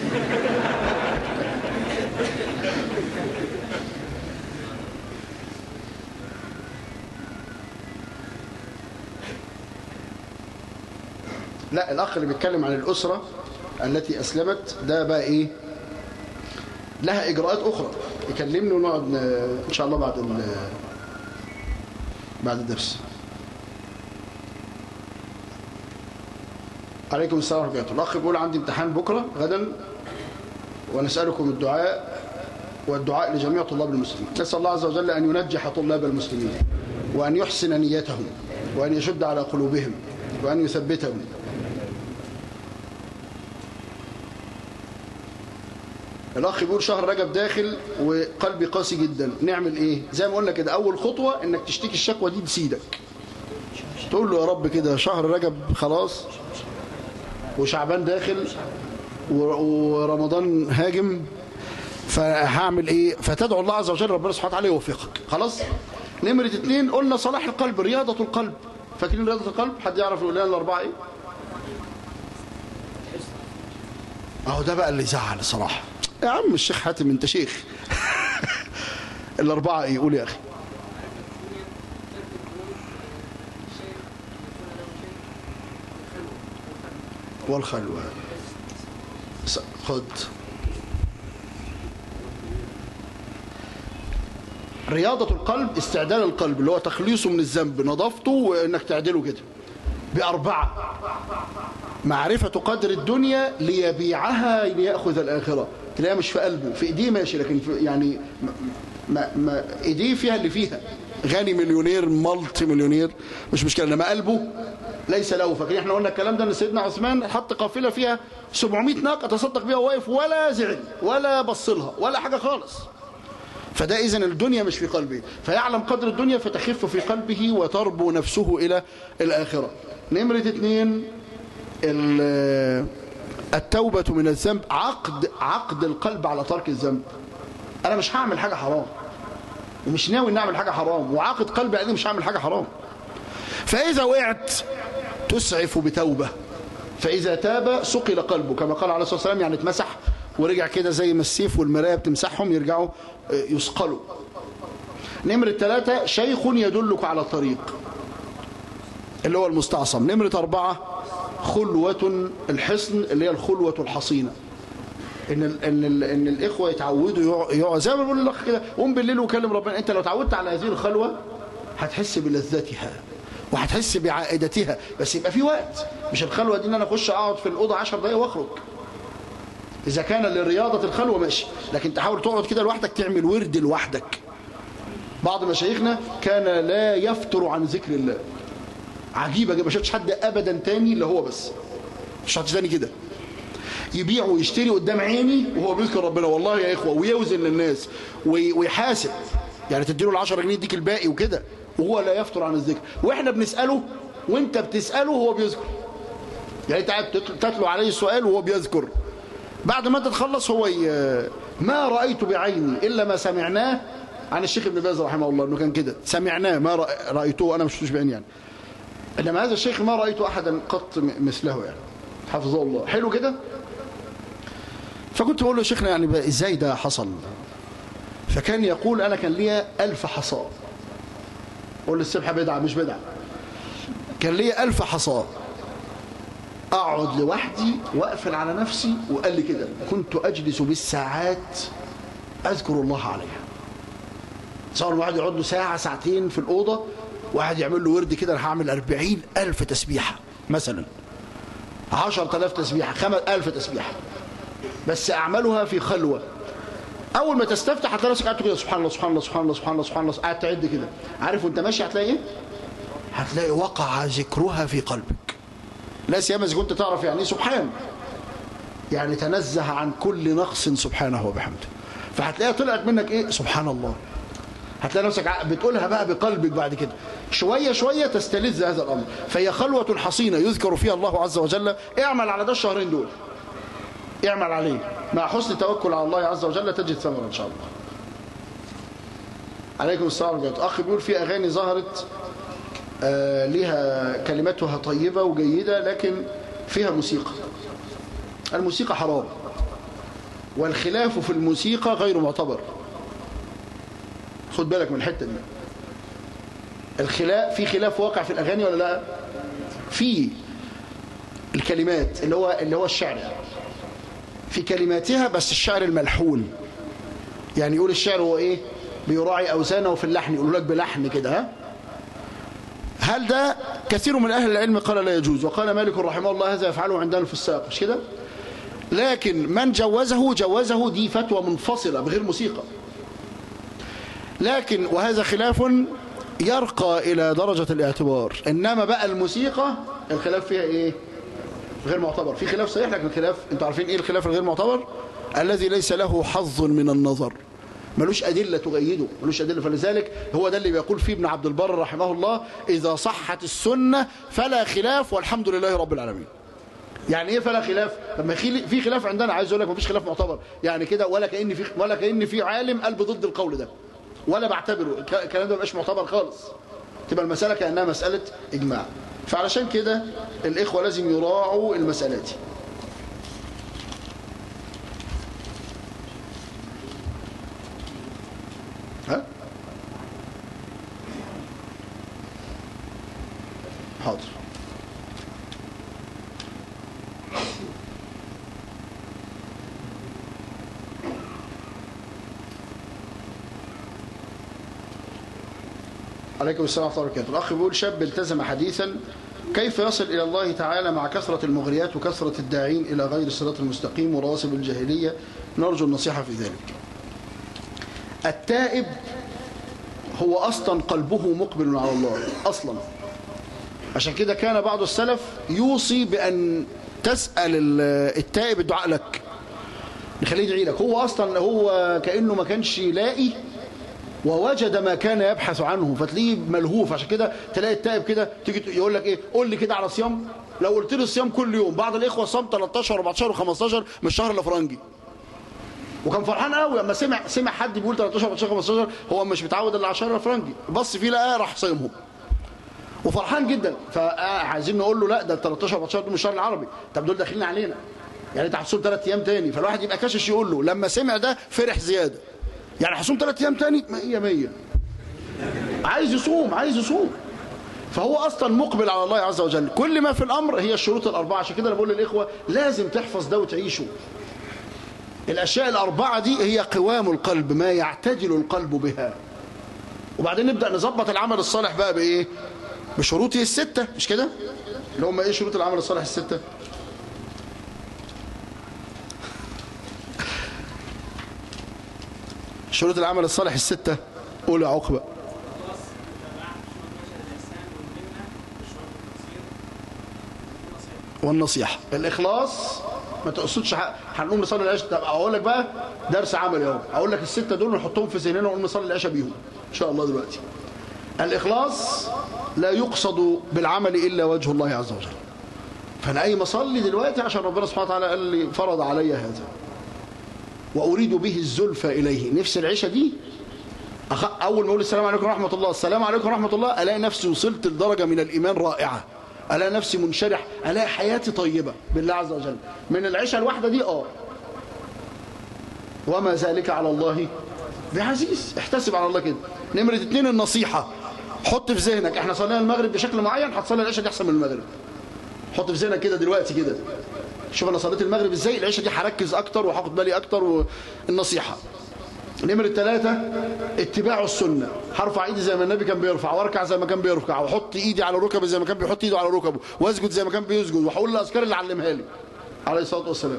لا الاخ اللي بيتكلم عن الاسره التي اسلمت ده بقى ايه لها إجراءات أخرى، يكلمني ونقعد إن شاء الله بعد بعد الدرس. عليكم السلام ورحمة الله. الأخ بيقول عندي امتحان بكرة غدا ونسألكم الدعاء والدعاء لجميع طلاب المسلمين. نسأل الله عز وجل أن ينجح طلاب المسلمين وأن يحسن نيتهم وأن يشد على قلوبهم وأن يثبتهم. الأخ بيقول شهر رجب داخل وقلبي قاسي جدا، نعمل إيه؟ زي ما قلنا كده، أول خطوة إنك تشتكي الشكوى دي لسيدك، تقول له يا رب كده شهر رجب خلاص وشعبان داخل ورمضان هاجم، فهعمل ايه؟ فتدعو الله عز وجل ربنا سبحانه وتعالى يوفقك. خلاص. نمرة اتنين قلنا صلاح القلب، رياضة القلب. فاكرين رياضة القلب؟ حد يعرف يقول لنا الأربعة ايه؟ اهو ده بقى اللي يزعل الصراحة. يا عم الشيخ حاتم انت شيخ. الأربعة ايه؟ قول يا أخي. والخلوة. خد رياضة القلب، استعدال القلب اللي هو تخليصه من الذنب، نظافته وانك تعدله كده بأربعة. معرفة قدر الدنيا ليبيعها ليأخذ الآخرة. تلاقيها مش في قلبه، في ايديه ماشي، لكن في يعني ما ما ايديه فيها اللي فيها، غني مليونير مالتي مليونير مش مشكلة، انما قلبه ليس له. فاكرين احنا قلنا الكلام ده ان سيدنا عثمان حط قافله فيها سبعمائة ناقه تصدق بيها وواقف ولا زعل ولا بص لها ولا حاجه خالص. فده اذن الدنيا مش في قلبه، فيعلم قدر الدنيا فتخف في قلبه وتربو نفسه الى الاخره. نمره اثنين التوبه من الذنب، عقد عقد القلب على ترك الذنب. انا مش هعمل حاجه حرام ومش ناوي ان اعمل حاجه حرام، وعاقد قلبي عليه مش هعمل حاجه حرام. فاذا وقعت تسعف بتوبة، فإذا تاب سقل قلبه كما قال عليه الصلاة والسلام، يعني اتمسح ورجع كده زي ما السيف والمراية بتمسحهم يرجعوا يسقلوا. نمرة ثلاثة شيخ يدلك على الطريق اللي هو المستعصم. نمرة أربعة خلوة الحصن اللي هي الخلوة الحصينة، إن ال إن ال إن الإخوة يتعودوا يقعدوا زي ما بقول الأخ كده قوم بالليل وكلم ربنا. أنت لو تعودت على هذه الخلوة هتحس بلذتها وهتحس بعائدتها، بس يبقى في وقت. مش الخلوة دي ان انا اخش اقعد في الأوضة عشر دقايق واخرج. اذا كان لرياضة الخلوة ماشي، لكن تحاول تقعد كده لوحدك تعمل ورد لوحدك. بعض مشايخنا كان لا يفتر عن ذكر الله. عجيبة، ما شفتش حد ابدا تاني اللي هو بس مش حد تاني كده يبيع ويشتري قدام عيني وهو بيذكر ربنا. والله يا اخوة، ويوزن للناس ويحاسب، يعني تديله العشرة جنيه يديك الباقي وكده، وهو لا يفتر عن الذكر. واحنا بنسأله وانت بتسأله وهو بيذكر، يعني انت قاعد تتلو عليه السؤال وهو بيذكر. بعد ما انت تخلص هو ي... ما رأيت بعيني إلا ما سمعناه عن الشيخ ابن باز رحمه الله، انه كان كده سمعناه ما رأيته، انا مش شفتوش بعيني يعني، انما هذا الشيخ ما رأيت احدا قط مثله يعني حفظه الله. حلو كده. فكنت بقول له شيخنا يعني ازاي ده حصل؟ فكان يقول انا كان ليا ألف حصاة. قول السبحة بدعة مش بدعة. كان لي ألف حصاة أقعد لوحدي وأقفل على نفسي، وقال لي كده كنت أجلس بالساعات أذكر الله عليها. صار واحد يقعد له ساعة ساعتين في الأوضة، واحد يعمل له ورد كده أنا هعمل أربعين ألف تسبيحة مثلا، عشرة آلاف تسبيحة، خمس ألف تسبيحة، بس أعملها في خلوة. أول ما تستفتح هتلاقي نفسك قاعد كده سبحان الله سبحان الله سبحان الله سبحان الله سبحان الله، قاعد تعد كده. عارف وأنت ماشي هتلاقي إيه؟ هتلاقي وقع ذكرها في قلبك. لا سيما إذا كنت تعرف يعني إيه سبحان، يعني تنزه عن كل نقص سبحانه وبحمده. فهتلاقيها طلعت منك إيه؟ سبحان الله. هتلاقي نفسك بتقولها بقى بقلبك بعد كده، شوية شوية تستلذ هذا الأمر. فهي خلوة حصينة يذكر فيها الله عز وجل. اعمل على ده الشهرين دول، اعمل عليه مع حسن التوكل على الله عز وجل تجد ثمرا إن شاء الله. عليكم السلام ورحمة الله. أخ بيقول في أغاني ظهرت آه لها كلماتها طيبة وجيدة لكن فيها موسيقى. الموسيقى حرام، والخلاف في الموسيقى غير معتبر. خد بالك من الحتة دي. الخلاف في خلاف واقع في الأغاني ولا لا؟ في الكلمات اللي هو اللي هو الشعر، في كلماتها، بس الشعر الملحون. يعني يقول الشعر هو ايه؟ بيراعي أوزانه في اللحن، يقول لك بلحن كده. ها هل ده كثير من أهل العلم قال لا يجوز، وقال مالك رحمه الله هذا يفعله عندنا الفساق، مش كده؟ لكن من جوزه جوزه دي فتوى منفصلة بغير موسيقى. لكن وهذا خلاف يرقى إلى درجة الاعتبار. إنما بقى الموسيقى الخلاف فيها إيه؟ غير معتبر. في خلاف صحيح لكن خلاف، أنتوا عارفين إيه الخلاف الغير معتبر؟ الذي ليس له حظ من النظر، ملوش أدلة تؤيده، ملوش أدلة. فلذلك هو ده اللي بيقول فيه ابن عبد البر رحمه الله إذا صحت السنة فلا خلاف والحمد لله رب العالمين. يعني ايه فلا خلاف؟ لما في خلاف عندنا، عايز اقول لك مفيش خلاف معتبر يعني كده، ولا كأن في ولا كأن في عالم قلب ضد القول ده، ولا بعتبره الكلام ده مبقاش معتبر خالص، تبقى المسألة كأنها مسألة إجماع. فعلشان كده الإخوة لازم يراعوا المسألة دي. ها؟ حاضر. عليكم السلام ورحمة الله وبركاته. الأخ بيقول شاب التزم حديثا، كيف يصل إلى الله تعالى مع كثرة المغريات وكثرة الداعين إلى غير الصراط المستقيم ورواسب الجاهلية؟ نرجو النصيحة في ذلك. التائب هو أصلا قلبه مقبل على الله أصلا، عشان كده كان بعض السلف يوصي بأن تسأل التائب الدعاء لك، نخليه يدعي لك. هو أصلا هو كأنه ما كانش لاقي ووجد ما كان يبحث عنه، فتلاقيه ملهوف. عشان كده تلاقي التائب كده تيجي يقول لك ايه، قول لي كده على صيام. لو قلت له الصيام كل يوم، بعض الاخوه صام تلتاشر واربعتاشر وخمستاشر من الشهر الافرنجي، وكان فرحان قوي اما سمع سمع حد بيقول تلتاشر واربعتاشر وخمستاشر، هو مش متعود الا على الشهر الافرنجي، بص فيه لقاه راح صايمهم وفرحان جدا. فعايزين نقول له لا، ده تلتاشر واربعتاشر دول من الشهر العربي، طب دول داخلين علينا، يعني انت هتصوم ثلاث ايام تاني. فالواحد يبقى كاشش يقول له، لما سمع ده فرح زياده، يعني هصوم ثلاث ايام تاني، مية مية، عايز يصوم عايز يصوم. فهو اصلا مقبل على الله عز وجل. كل ما في الامر هي الشروط الاربعه. عشان كده انا بقول للاخوه لازم تحفظ ده وتعيشه. الاشياء الاربعه دي هي قوام القلب، ما يعتدل القلب بها. وبعدين نبدا نظبط العمل الصالح بقى بايه؟ بشروطه السته، مش كده؟ اللي هم ايه شروط العمل الصالح السته؟ شروط العمل الصالح الستة، قول يا عقبة. والنصيحة. الإخلاص ما تقصدش هنقوم نصلي العشاء. طب أقول لك بقى درس عملي اهو، أقول لك الستة دول نحطهم في ذهننا ونقوم نصلي العشاء بيهم إن شاء الله دلوقتي. الإخلاص لا يقصد بالعمل إلا وجه الله عز وجل. فأنا قايم أصلي دلوقتي عشان ربنا سبحانه وتعالى قال لي فرض علي هذا، وأريد به الزلفى إليه. نفس العشاء دي أول ما أقول السلام عليكم ورحمة الله، السلام عليكم ورحمة الله، ألاقي نفسي وصلت لدرجة من الإيمان رائعة، ألاقي نفسي منشرح، ألاقي حياتي طيبة بالله عز وجل من العشاء الواحدة دي. آه وما ذلك على الله بعزيز. احتسب على الله كده. نمرة اتنين النصيحة. حط في ذهنك احنا صلينا المغرب بشكل معين، هتصلي العشاء دي أحسن من المغرب. حط في ذهنك كده دلوقتي كده، شوف انا صليت المغرب ازاي، العشاء دي هركز اكتر وهاخد بالي اكتر. والنصيحه. نمره ثلاثة اتباع السنه. هرفع ايدي زي ما النبي كان بيرفع، واركع زي ما كان بيركع، واحط ايدي على ركبي زي ما كان بيحط ايده على ركبه، واسجد زي ما كان بيسجد، وهقول الاذكار اللي علمها لي عليه الصلاه والسلام.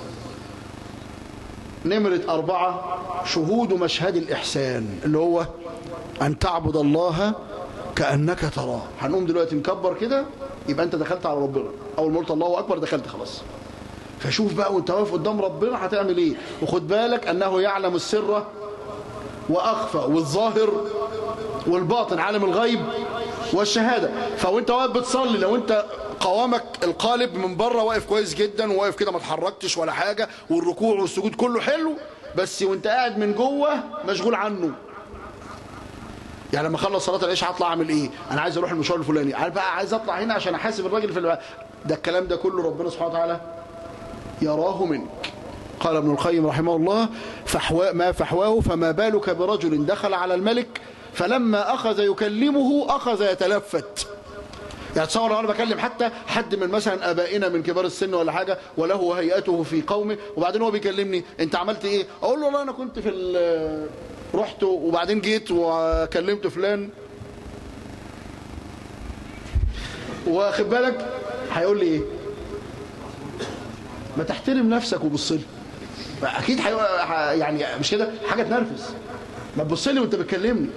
نمره أربعة شهود مشهد الاحسان، اللي هو ان تعبد الله كانك تراه. هنقوم دلوقتي نكبر كده، يبقى انت دخلت على ربنا. اول ما قلت الله اكبر دخلت خلاص. فشوف بقى وانت واقف قدام ربنا هتعمل ايه. وخد بالك انه يعلم السر واخفى والظاهر والباطن، عالم الغيب والشهاده. فوانت واقف بتصلي، لو انت قوامك القالب من بره واقف كويس جدا، وواقف كده ما اتحركتش ولا حاجه، والركوع والسجود كله حلو، بس وانت قاعد من جوه مشغول عنه. يعني لما اخلص صلاه العشاء هطلع اعمل ايه؟ انا عايز اروح المشوار الفلاني، عارف بقى، عايز اطلع هنا عشان احاسب الراجل في الوقت ده. الكلام ده كله ربنا سبحانه وتعالى يراه منك. قال ابن القيم رحمه الله: فحوا ما فحواه فما بالك برجل دخل على الملك فلما اخذ يكلمه اخذ يتلفت. يعني تصور لو انا بكلم حتى حد من مثلا ابائنا من كبار السن ولا حاجه، وله هيئته في قومه، وبعدين هو بيكلمني انت عملت ايه؟ اقول له والله انا كنت في رحت وبعدين جيت وكلمت فلان، واخد بالك هيقول لي ايه؟ ما تحترم نفسك وبص لي. اكيد حي... يعني مش كده حاجه تنرفز، ما تبص لي وانت بتكلمني.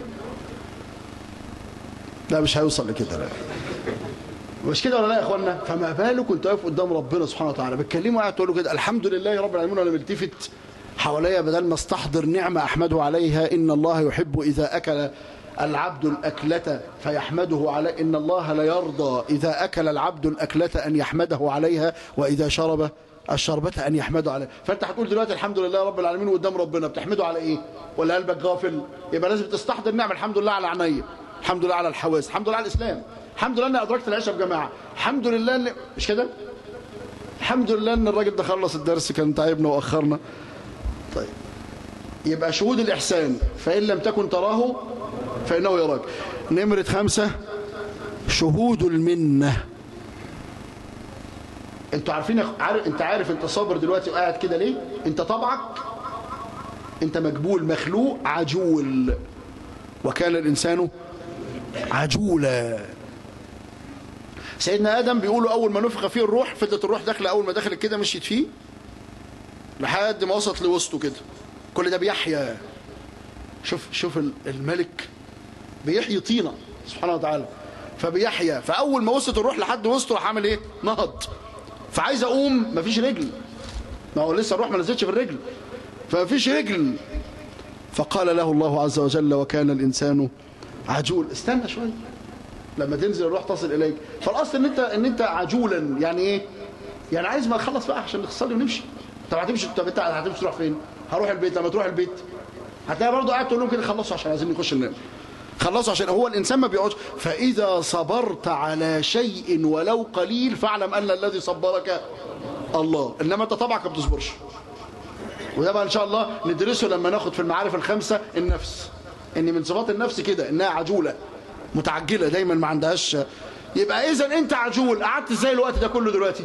لا مش هيوصل لكده، لا مش كده ولا لا يا اخوانا؟ فما بالك وانت واقف قدام ربنا سبحانه وتعالى بتكلمه، قاعد تقول له كده الحمد لله رب العالمين، وانا ملتفت حواليا بدل ما استحضر نعمه احمده عليها. ان الله يحب اذا اكل العبد الأكلة فيحمده على إن الله لا يرضى إذا أكل العبد الأكلة أن يحمده عليها وإذا شرب الشربة أن يحمده عليها. فأنت هتقول دلوقتي الحمد لله رب العالمين قدام ربنا، بتحمده على إيه؟ ولا قلبك غافل؟ يبقى لازم تستحضر نعمة. الحمد لله على عينيا، الحمد لله على الحواس، الحمد لله على الإسلام، الحمد لله أن أدركت العشاء بجماعة، الحمد لله أن... مش كده؟ الحمد لله أن الراجل ده خلص الدرس كان تعبنا وأخرنا. طيب يبقى شهود الإحسان، فإن لم تكن تراه فإنه يراك. نمرة خمسة شهود المنة. انتوا عارفين عارف انت عارف انت صابر دلوقتي وقاعد كده ليه؟ انت طبعك انت مجبول، مخلوق عجول، وكان الإنسان عجولا. سيدنا آدم بيقولوا أول ما نفخ فيه الروح فضلت الروح داخله، أول ما دخلت كده مشيت فيه لحد ما وصلت لوسطه كده، كل ده بيحيا. شوف شوف الملك بيحيي طينة سبحانه وتعالى فبيحيا. فأول ما وصلت الروح لحد وسطه راح عامل إيه؟ نهض. فعايز أقوم مفيش رجل، ما هو لسه الروح ما نزلتش في الرجل، فمفيش رجل. فقال له الله عز وجل وكان الإنسان عجول. استنى شوية لما تنزل الروح تصل إليك. فالأصل إن أنت إن أنت عجولا، يعني إيه؟ يعني عايز ما نخلص بقى عشان نصلي ونمشي. طب هتمشي، طب أنت هتمشي تروح فين؟ هروح البيت. لما تروح البيت هتلاقي برضه قاعد تقول لهم كده خلصوا عشان عايزين نخش ننام، خلصوا عشان هو الإنسان ما بيقعدش. فإذا صبرت على شيء ولو قليل فاعلم أن الذي صبرك الله، إنما أنت طبعك ما بتصبرش. وده بقى إن شاء الله ندرسه لما ناخد في المعارف الخمسة النفس، إن من صفات النفس كده إنها عجولة متعجلة دايما ما عندهاش. يبقى إذا أنت عجول، قعدت إزاي الوقت ده كله دلوقتي؟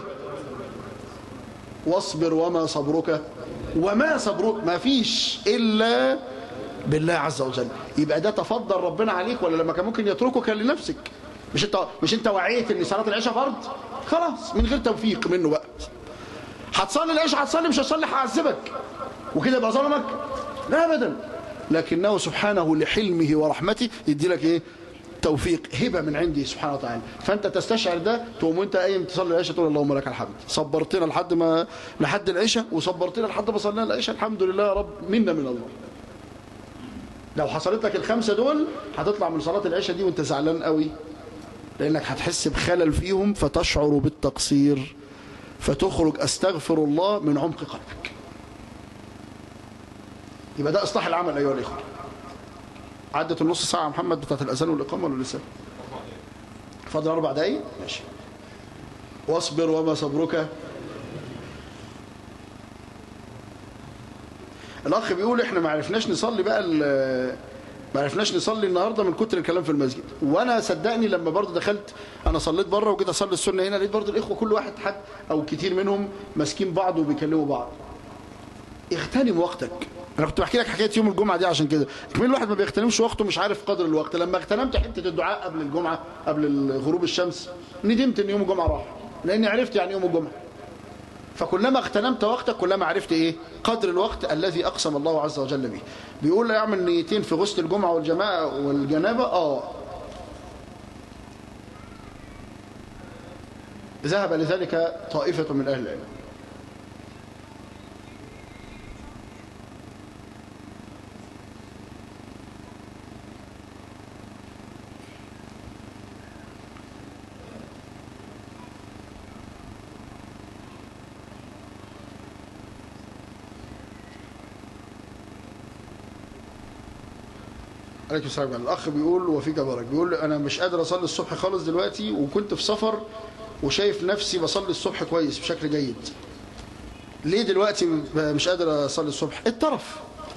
واصبر وما صبرك وما صبرك ما فيش إلا بالله عز وجل. يبقى ده تفضل ربنا عليك، ولا لما كان ممكن يتركك لنفسك؟ مش انت مش انت وعيت ان صلاه العشاء فرض؟ خلاص من غير توفيق منه بقى. هتصلي العشاء هتصلي، مش هتصلي هعذبك وكده يبقى ظلمك؟ لا ابدا. لكنه سبحانه لحلمه ورحمته يدي لك ايه؟ توفيق، هبه من عندي سبحانه وتعالى. فانت تستشعر ده، تقوم وانت قايم تصلي العشاء تقول اللهم لك الحمد، صبرتنا لحد ما لحد العشاء وصبرتنا لحد ما صلينا العشاء، الحمد لله يا رب منا من الله. لو حصلت لك الخمسة دول هتطلع من صلاة العشاء دي وانت زعلان قوي، لأنك هتحس بخلل فيهم فتشعر بالتقصير فتخرج أستغفر الله من عمق قلبك. يبقى ده إصلاح العمل أيها الإخوة. عدت النص ساعة يا محمد بتاعت الأذان والإقامة ولا لسه؟ فاضل أربع دقايق؟ ماشي. واصبر وما صبرك. الأخ بيقول إحنا ما عرفناش نصلي بقى ما عرفناش نصلي النهاردة من كتر الكلام في المسجد. وأنا صدقني لما برضه دخلت أنا صليت بره وجيت أصلي السنة هنا لقيت برضه الإخوة كل واحد حد أو كتير منهم ماسكين بعض وبيكلموا بعض. اغتنم وقتك. أنا كنت بحكي لك حكاية يوم الجمعة دي عشان كده. كمان الواحد ما بيغتنمش وقته مش عارف قدر الوقت. لما اغتنمت حتة الدعاء قبل الجمعة قبل غروب الشمس ندمت إن يوم الجمعة راح، لأني عرفت يعني يوم الجمعة. فكلما اغتنمت وقتك كلما عرفت ايه قدر الوقت الذي اقسم الله عز وجل به. بيقول له يعمل نيتين في غسل الجمعه والجماعه والجنابه. اه ذهب لذلك طائفه من اهل العلم. عليكم السلام. الأخ بيقول وفيك بارك، بيقول أنا مش قادر أصلي الصبح خالص دلوقتي وكنت في سفر وشايف نفسي بصلي الصبح كويس بشكل جيد. ليه دلوقتي مش قادر أصلي الصبح؟ الطرف.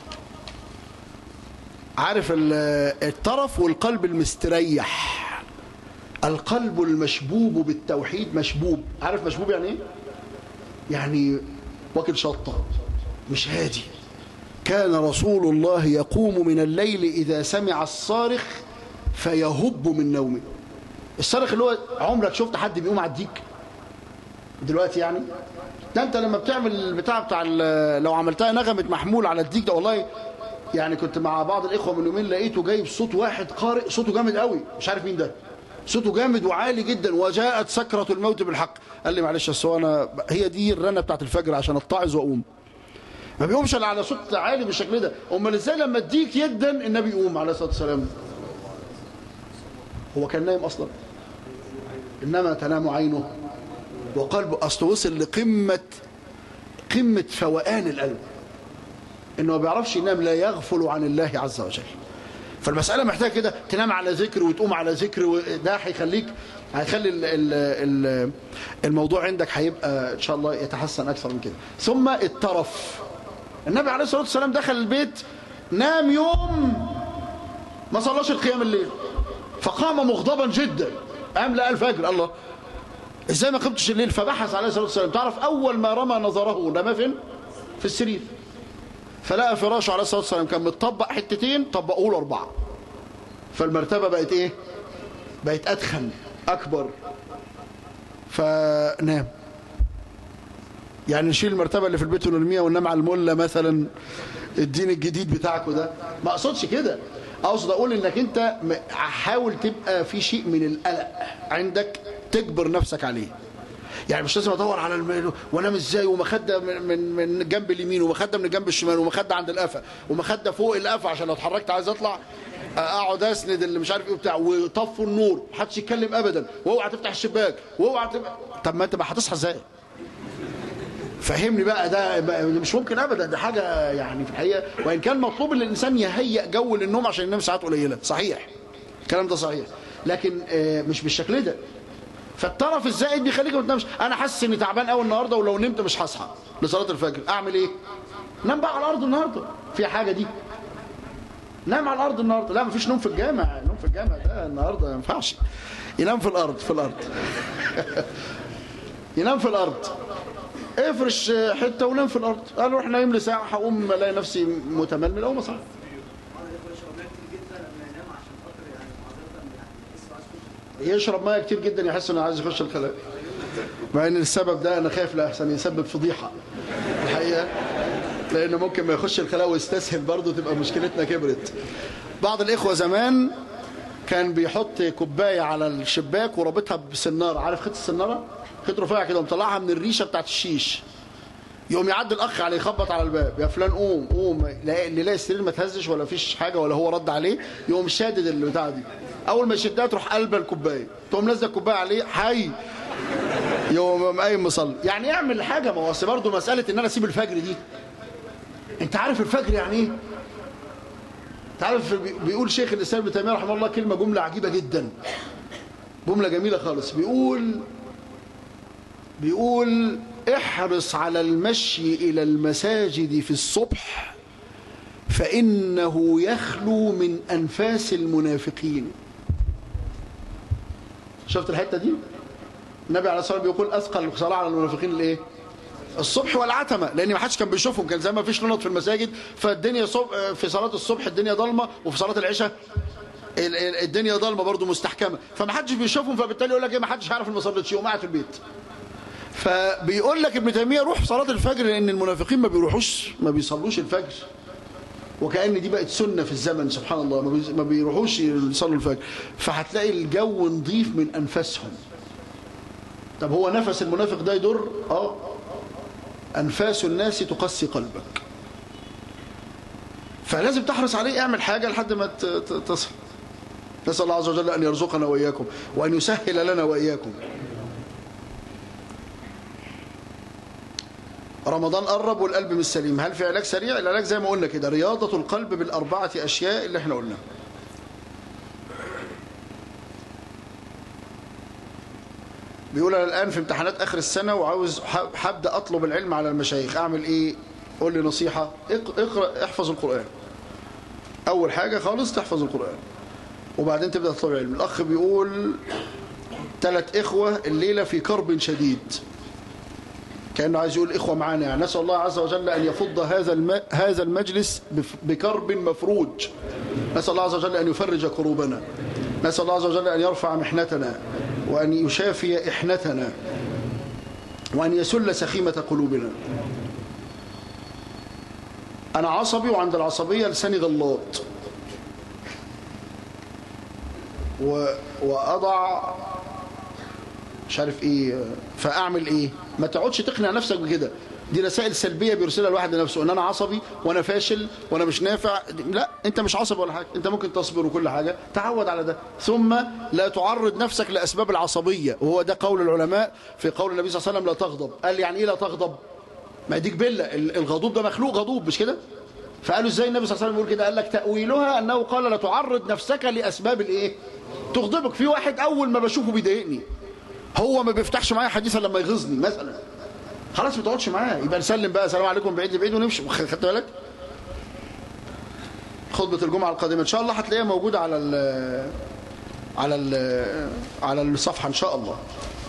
عارف الطرف والقلب المستريح. القلب المشبوب بالتوحيد مشبوب. عارف مشبوب يعني إيه؟ يعني واكل شطة مش هادي. كان رسول الله يقوم من الليل إذا سمع الصارخ فيهب من نومه. الصارخ اللي هو عمرك شفت حد بيقوم على الديك دلوقتي؟ يعني ده انت لما بتعمل البتاع بتاع لو عملتها نغمة محمول على الديك ده، والله يعني كنت مع بعض الإخوة من يومين لقيته جايب صوت واحد قارئ صوته جامد قوي، مش عارف مين ده، صوته جامد وعالي جدا. وجاءت سكرة الموت بالحق. قال لي معلش بس انا هي دي الرنة بتاعت الفجر عشان اتعظ واقوم. ما بيقومش على صوت عالي بالشكل ده. امال ازاي لما اديك يدا النبي يقوم عليه الصلاه والسلام؟ هو كان نايم أصلا؟ إنما تنام عينه وقلبه. أصله وصل لقمة قمة فوقان القلب، إنه ما بيعرفش ينام، لا يغفل عن الله عز وجل. فالمسألة محتاجة كده تنام على ذكر وتقوم على ذكر، وده هيخليك هيخلي ال ال الموضوع عندك هيبقى إن شاء الله يتحسن أكثر من كده. ثم الترف. النبي عليه الصلاة والسلام دخل البيت، نام يوم ما صلاش القيام الليل، فقام مغضبا جدا، قام لقى الفجر، الله ازاي ما قمتش الليل؟ فبحث عليه الصلاة والسلام. تعرف أول ما رمى نظره رمى فين؟ في السرير. فلقى فراشه عليه الصلاة والسلام كان متطبق حتتين، طبقوه له أربعة، فالمرتبة بقت إيه؟ بقت أدخن أكبر، فنام. يعني نشيل المرتبة اللي في البيت ونرميها وننام على الملة مثلا، الدين الجديد بتاعكم ده. ما أقصدش كده، أقصد أقول إنك أنت حاول تبقى في شيء من القلق عندك تجبر نفسك عليه. يعني مش لازم ادور على الميل وانام ازاي، ومخده من من جنب اليمين، ومخده من الجنب الشمال، ومخده عند القفا، ومخده فوق القفا عشان لو اتحركت عايز اطلع اقعد اسند اللي مش عارف ايه بتاع، وطفوا النور محدش يتكلم ابدا، واوعى تفتح الشباك، واوعى تبقى. طب ما انت ما هتصحى ازاي؟ فهمني بقى، ده مش ممكن ابدا، ده حاجه يعني في الحقيقه. وان كان مطلوب ان الانسان يهيئ جو للنوم عشان ينام ساعات قليله، صحيح الكلام ده صحيح، لكن مش بالشكل ده. فالطرف الزائد بيخليك ما تنامش. انا حاسس اني تعبان قوي النهارده، ولو نمت مش هصحى لصلاه الفجر، اعمل ايه؟ نام بقى على الارض النهارده، في حاجه دي؟ نام على الارض النهارده. لا مفيش نوم في الجامع، نوم في الجامع ده النهارده ما ينفعش. ينام في الارض، في الارض ينام في الارض، افرش حته ونام في الارض. قال روح نايم لي ساعه، هقوم الاقي نفسي متململ او مصحى. يشرب ميه كتير جدا يحس انه عايز يخش الخلاء، مع ان السبب ده انا خايف لاحسن يسبب فضيحه الحقيقه، لانه ممكن ما يخش الخلاء ويستسهل برضه، تبقى مشكلتنا كبرت. بعض الاخوه زمان كان بيحط كوبايه على الشباك ورابطها بسناره، عارف خيط السناره؟ خيط رفيع كده، ومطلعها من الريشه بتاعت الشيش. يقوم يعدي الاخ عليه يخبط على الباب، يا فلان قوم قوم، اللي لاقي السرير ما تهزش ولا فيش حاجه ولا هو رد عليه، يقوم شادد اللي بتاع دي، اول ما يشدها تروح قلبه الكوبايه، تقوم لازق الكوبايه عليه حي، يقوم قايم مصلي. يعني يعمل حاجه. ما هو برضه مساله ان انا اسيب الفجر دي، انت عارف الفجر يعني ايه؟ انت عارف بيقول شيخ الاسلام ابن تيميه رحمه الله كلمه، جمله عجيبه جدا، جمله جميله خالص. بيقول بيقول احرص على المشي إلى المساجد في الصبح فإنه يخلو من أنفاس المنافقين. شفت الحتة دي؟ النبي عليه الصلاة والسلام بيقول أثقل الصلاة على المنافقين الإيه؟ الصبح والعتمة، لأن ما حدش كان بيشوفهم، كان زي ما فيش لنط في المساجد، فالدنيا صبح في صلاة الصبح الدنيا ضلمة، وفي صلاة العشاء الدنيا ضلمة برضو مستحكمة، فما حدش بيشوفهم، فبالتالي يقول لك إيه، ما حدش هيعرف ما صليتش، يقوم قاعد في البيت. فبيقول لك ابن تيمية روح صلاة الفجر، لأن المنافقين ما بيروحوش ما بيصلوش الفجر، وكأن دي بقت سنة في الزمن، سبحان الله، ما بيروحوش يصلوا الفجر، فهتلاقي الجو نظيف من أنفاسهم. طب هو نفس المنافق ده يضر؟ اه، أنفاس الناس تقسي قلبك، فلازم تحرص عليه، اعمل حاجة لحد ما تصل. نسأل الله عز وجل أن يرزقنا وإياكم وأن يسهل لنا وإياكم. رمضان قرب والقلب مش سليم، هل في علاج سريع؟ العلاج زي ما قلنا كده، رياضة القلب بالأربعة أشياء اللي احنا قلنا. بيقول أنا الآن في امتحانات آخر السنة وعاوز هبدأ أطلب العلم على المشايخ، أعمل إيه؟ قول لي نصيحة. اقرأ، احفظ القرآن. أول حاجة خالص تحفظ القرآن، وبعدين تبدأ تطلب العلم. الأخ بيقول ثلاث إخوة الليلة في كرب شديد، كأنه عايز يقول إخوة معانا، يعني نسأل الله عز وجل أن يفض هذا هذا المجلس بكرب مفروج، نسأل الله عز وجل أن يفرج كروبنا، نسأل الله عز وجل أن يرفع محنتنا وأن يشافي إحنتنا وأن يسل سخيمة قلوبنا. أنا عصبي وعند العصبية لساني غلاط، وأضع مش عارف إيه، فأعمل إيه؟ ما تقعدش تقنع نفسك بكده، دي رسائل سلبية بيرسلها الواحد لنفسه، ان انا عصبي وانا فاشل وانا مش نافع. لا، انت مش عصبي ولا حاجة، انت ممكن تصبر وكل حاجة، تعود على ده. ثم لا تعرض نفسك لأسباب العصبية، وهو ده قول العلماء في قول النبي صلى الله عليه وسلم لا تغضب. قال يعني ايه لا تغضب؟ ما يديك بلة، الغضوب ده مخلوق غضوب مش كده؟ فقالوا ازاي النبي صلى الله عليه وسلم يقول كده؟ قال لك تأويلها انه قال لا تعرض نفسك لأسباب الايه؟ تغضبك. في واحد اول ما بشوفه بيضايقني، هو ما بيفتحش معايا حديثا لما يغيظني مثلا، خلاص ما تقعدش معاه، يبقى نسلم بقى سلام عليكم بعيد لبعيد ونمشي. خدت بالك؟ خطبة الجمعة القادمة ان شاء الله هتلاقيها موجودة على ال على ال على الصفحة ان شاء الله.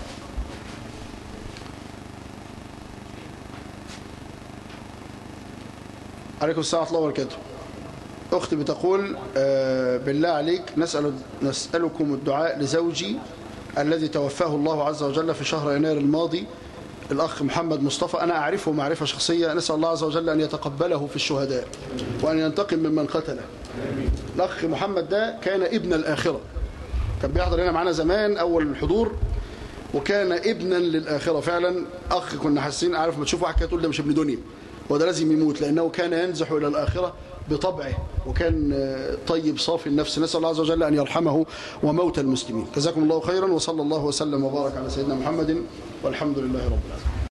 عليكم السلام ورحمة الله وبركاته. أختي بتقول آه بالله عليك نسأل نسألكم الدعاء لزوجي الذي توفاه الله عز وجل في شهر يناير الماضي، الأخ محمد مصطفى. أنا أعرفه معرفة شخصية، نسأل الله عز وجل أن يتقبله في الشهداء وأن ينتقم ممن قتله. الأخ محمد ده كان ابن الآخرة، كان بيحضر هنا معنا زمان أول الحضور، وكان ابنا للآخرة فعلا. أخ كنا حاسين، عارف ما تشوف واحد كده تقول ده مش ابن دنيا، وده لازم يموت، لأنه كان ينزح إلى الآخرة بطبعه، وكان طيب صافي النفس. نسأل الله عز وجل أن يرحمه وموت المسلمين. جزاكم الله خيرا، وصلى الله وسلم وبارك على سيدنا محمد، والحمد لله رب العالمين.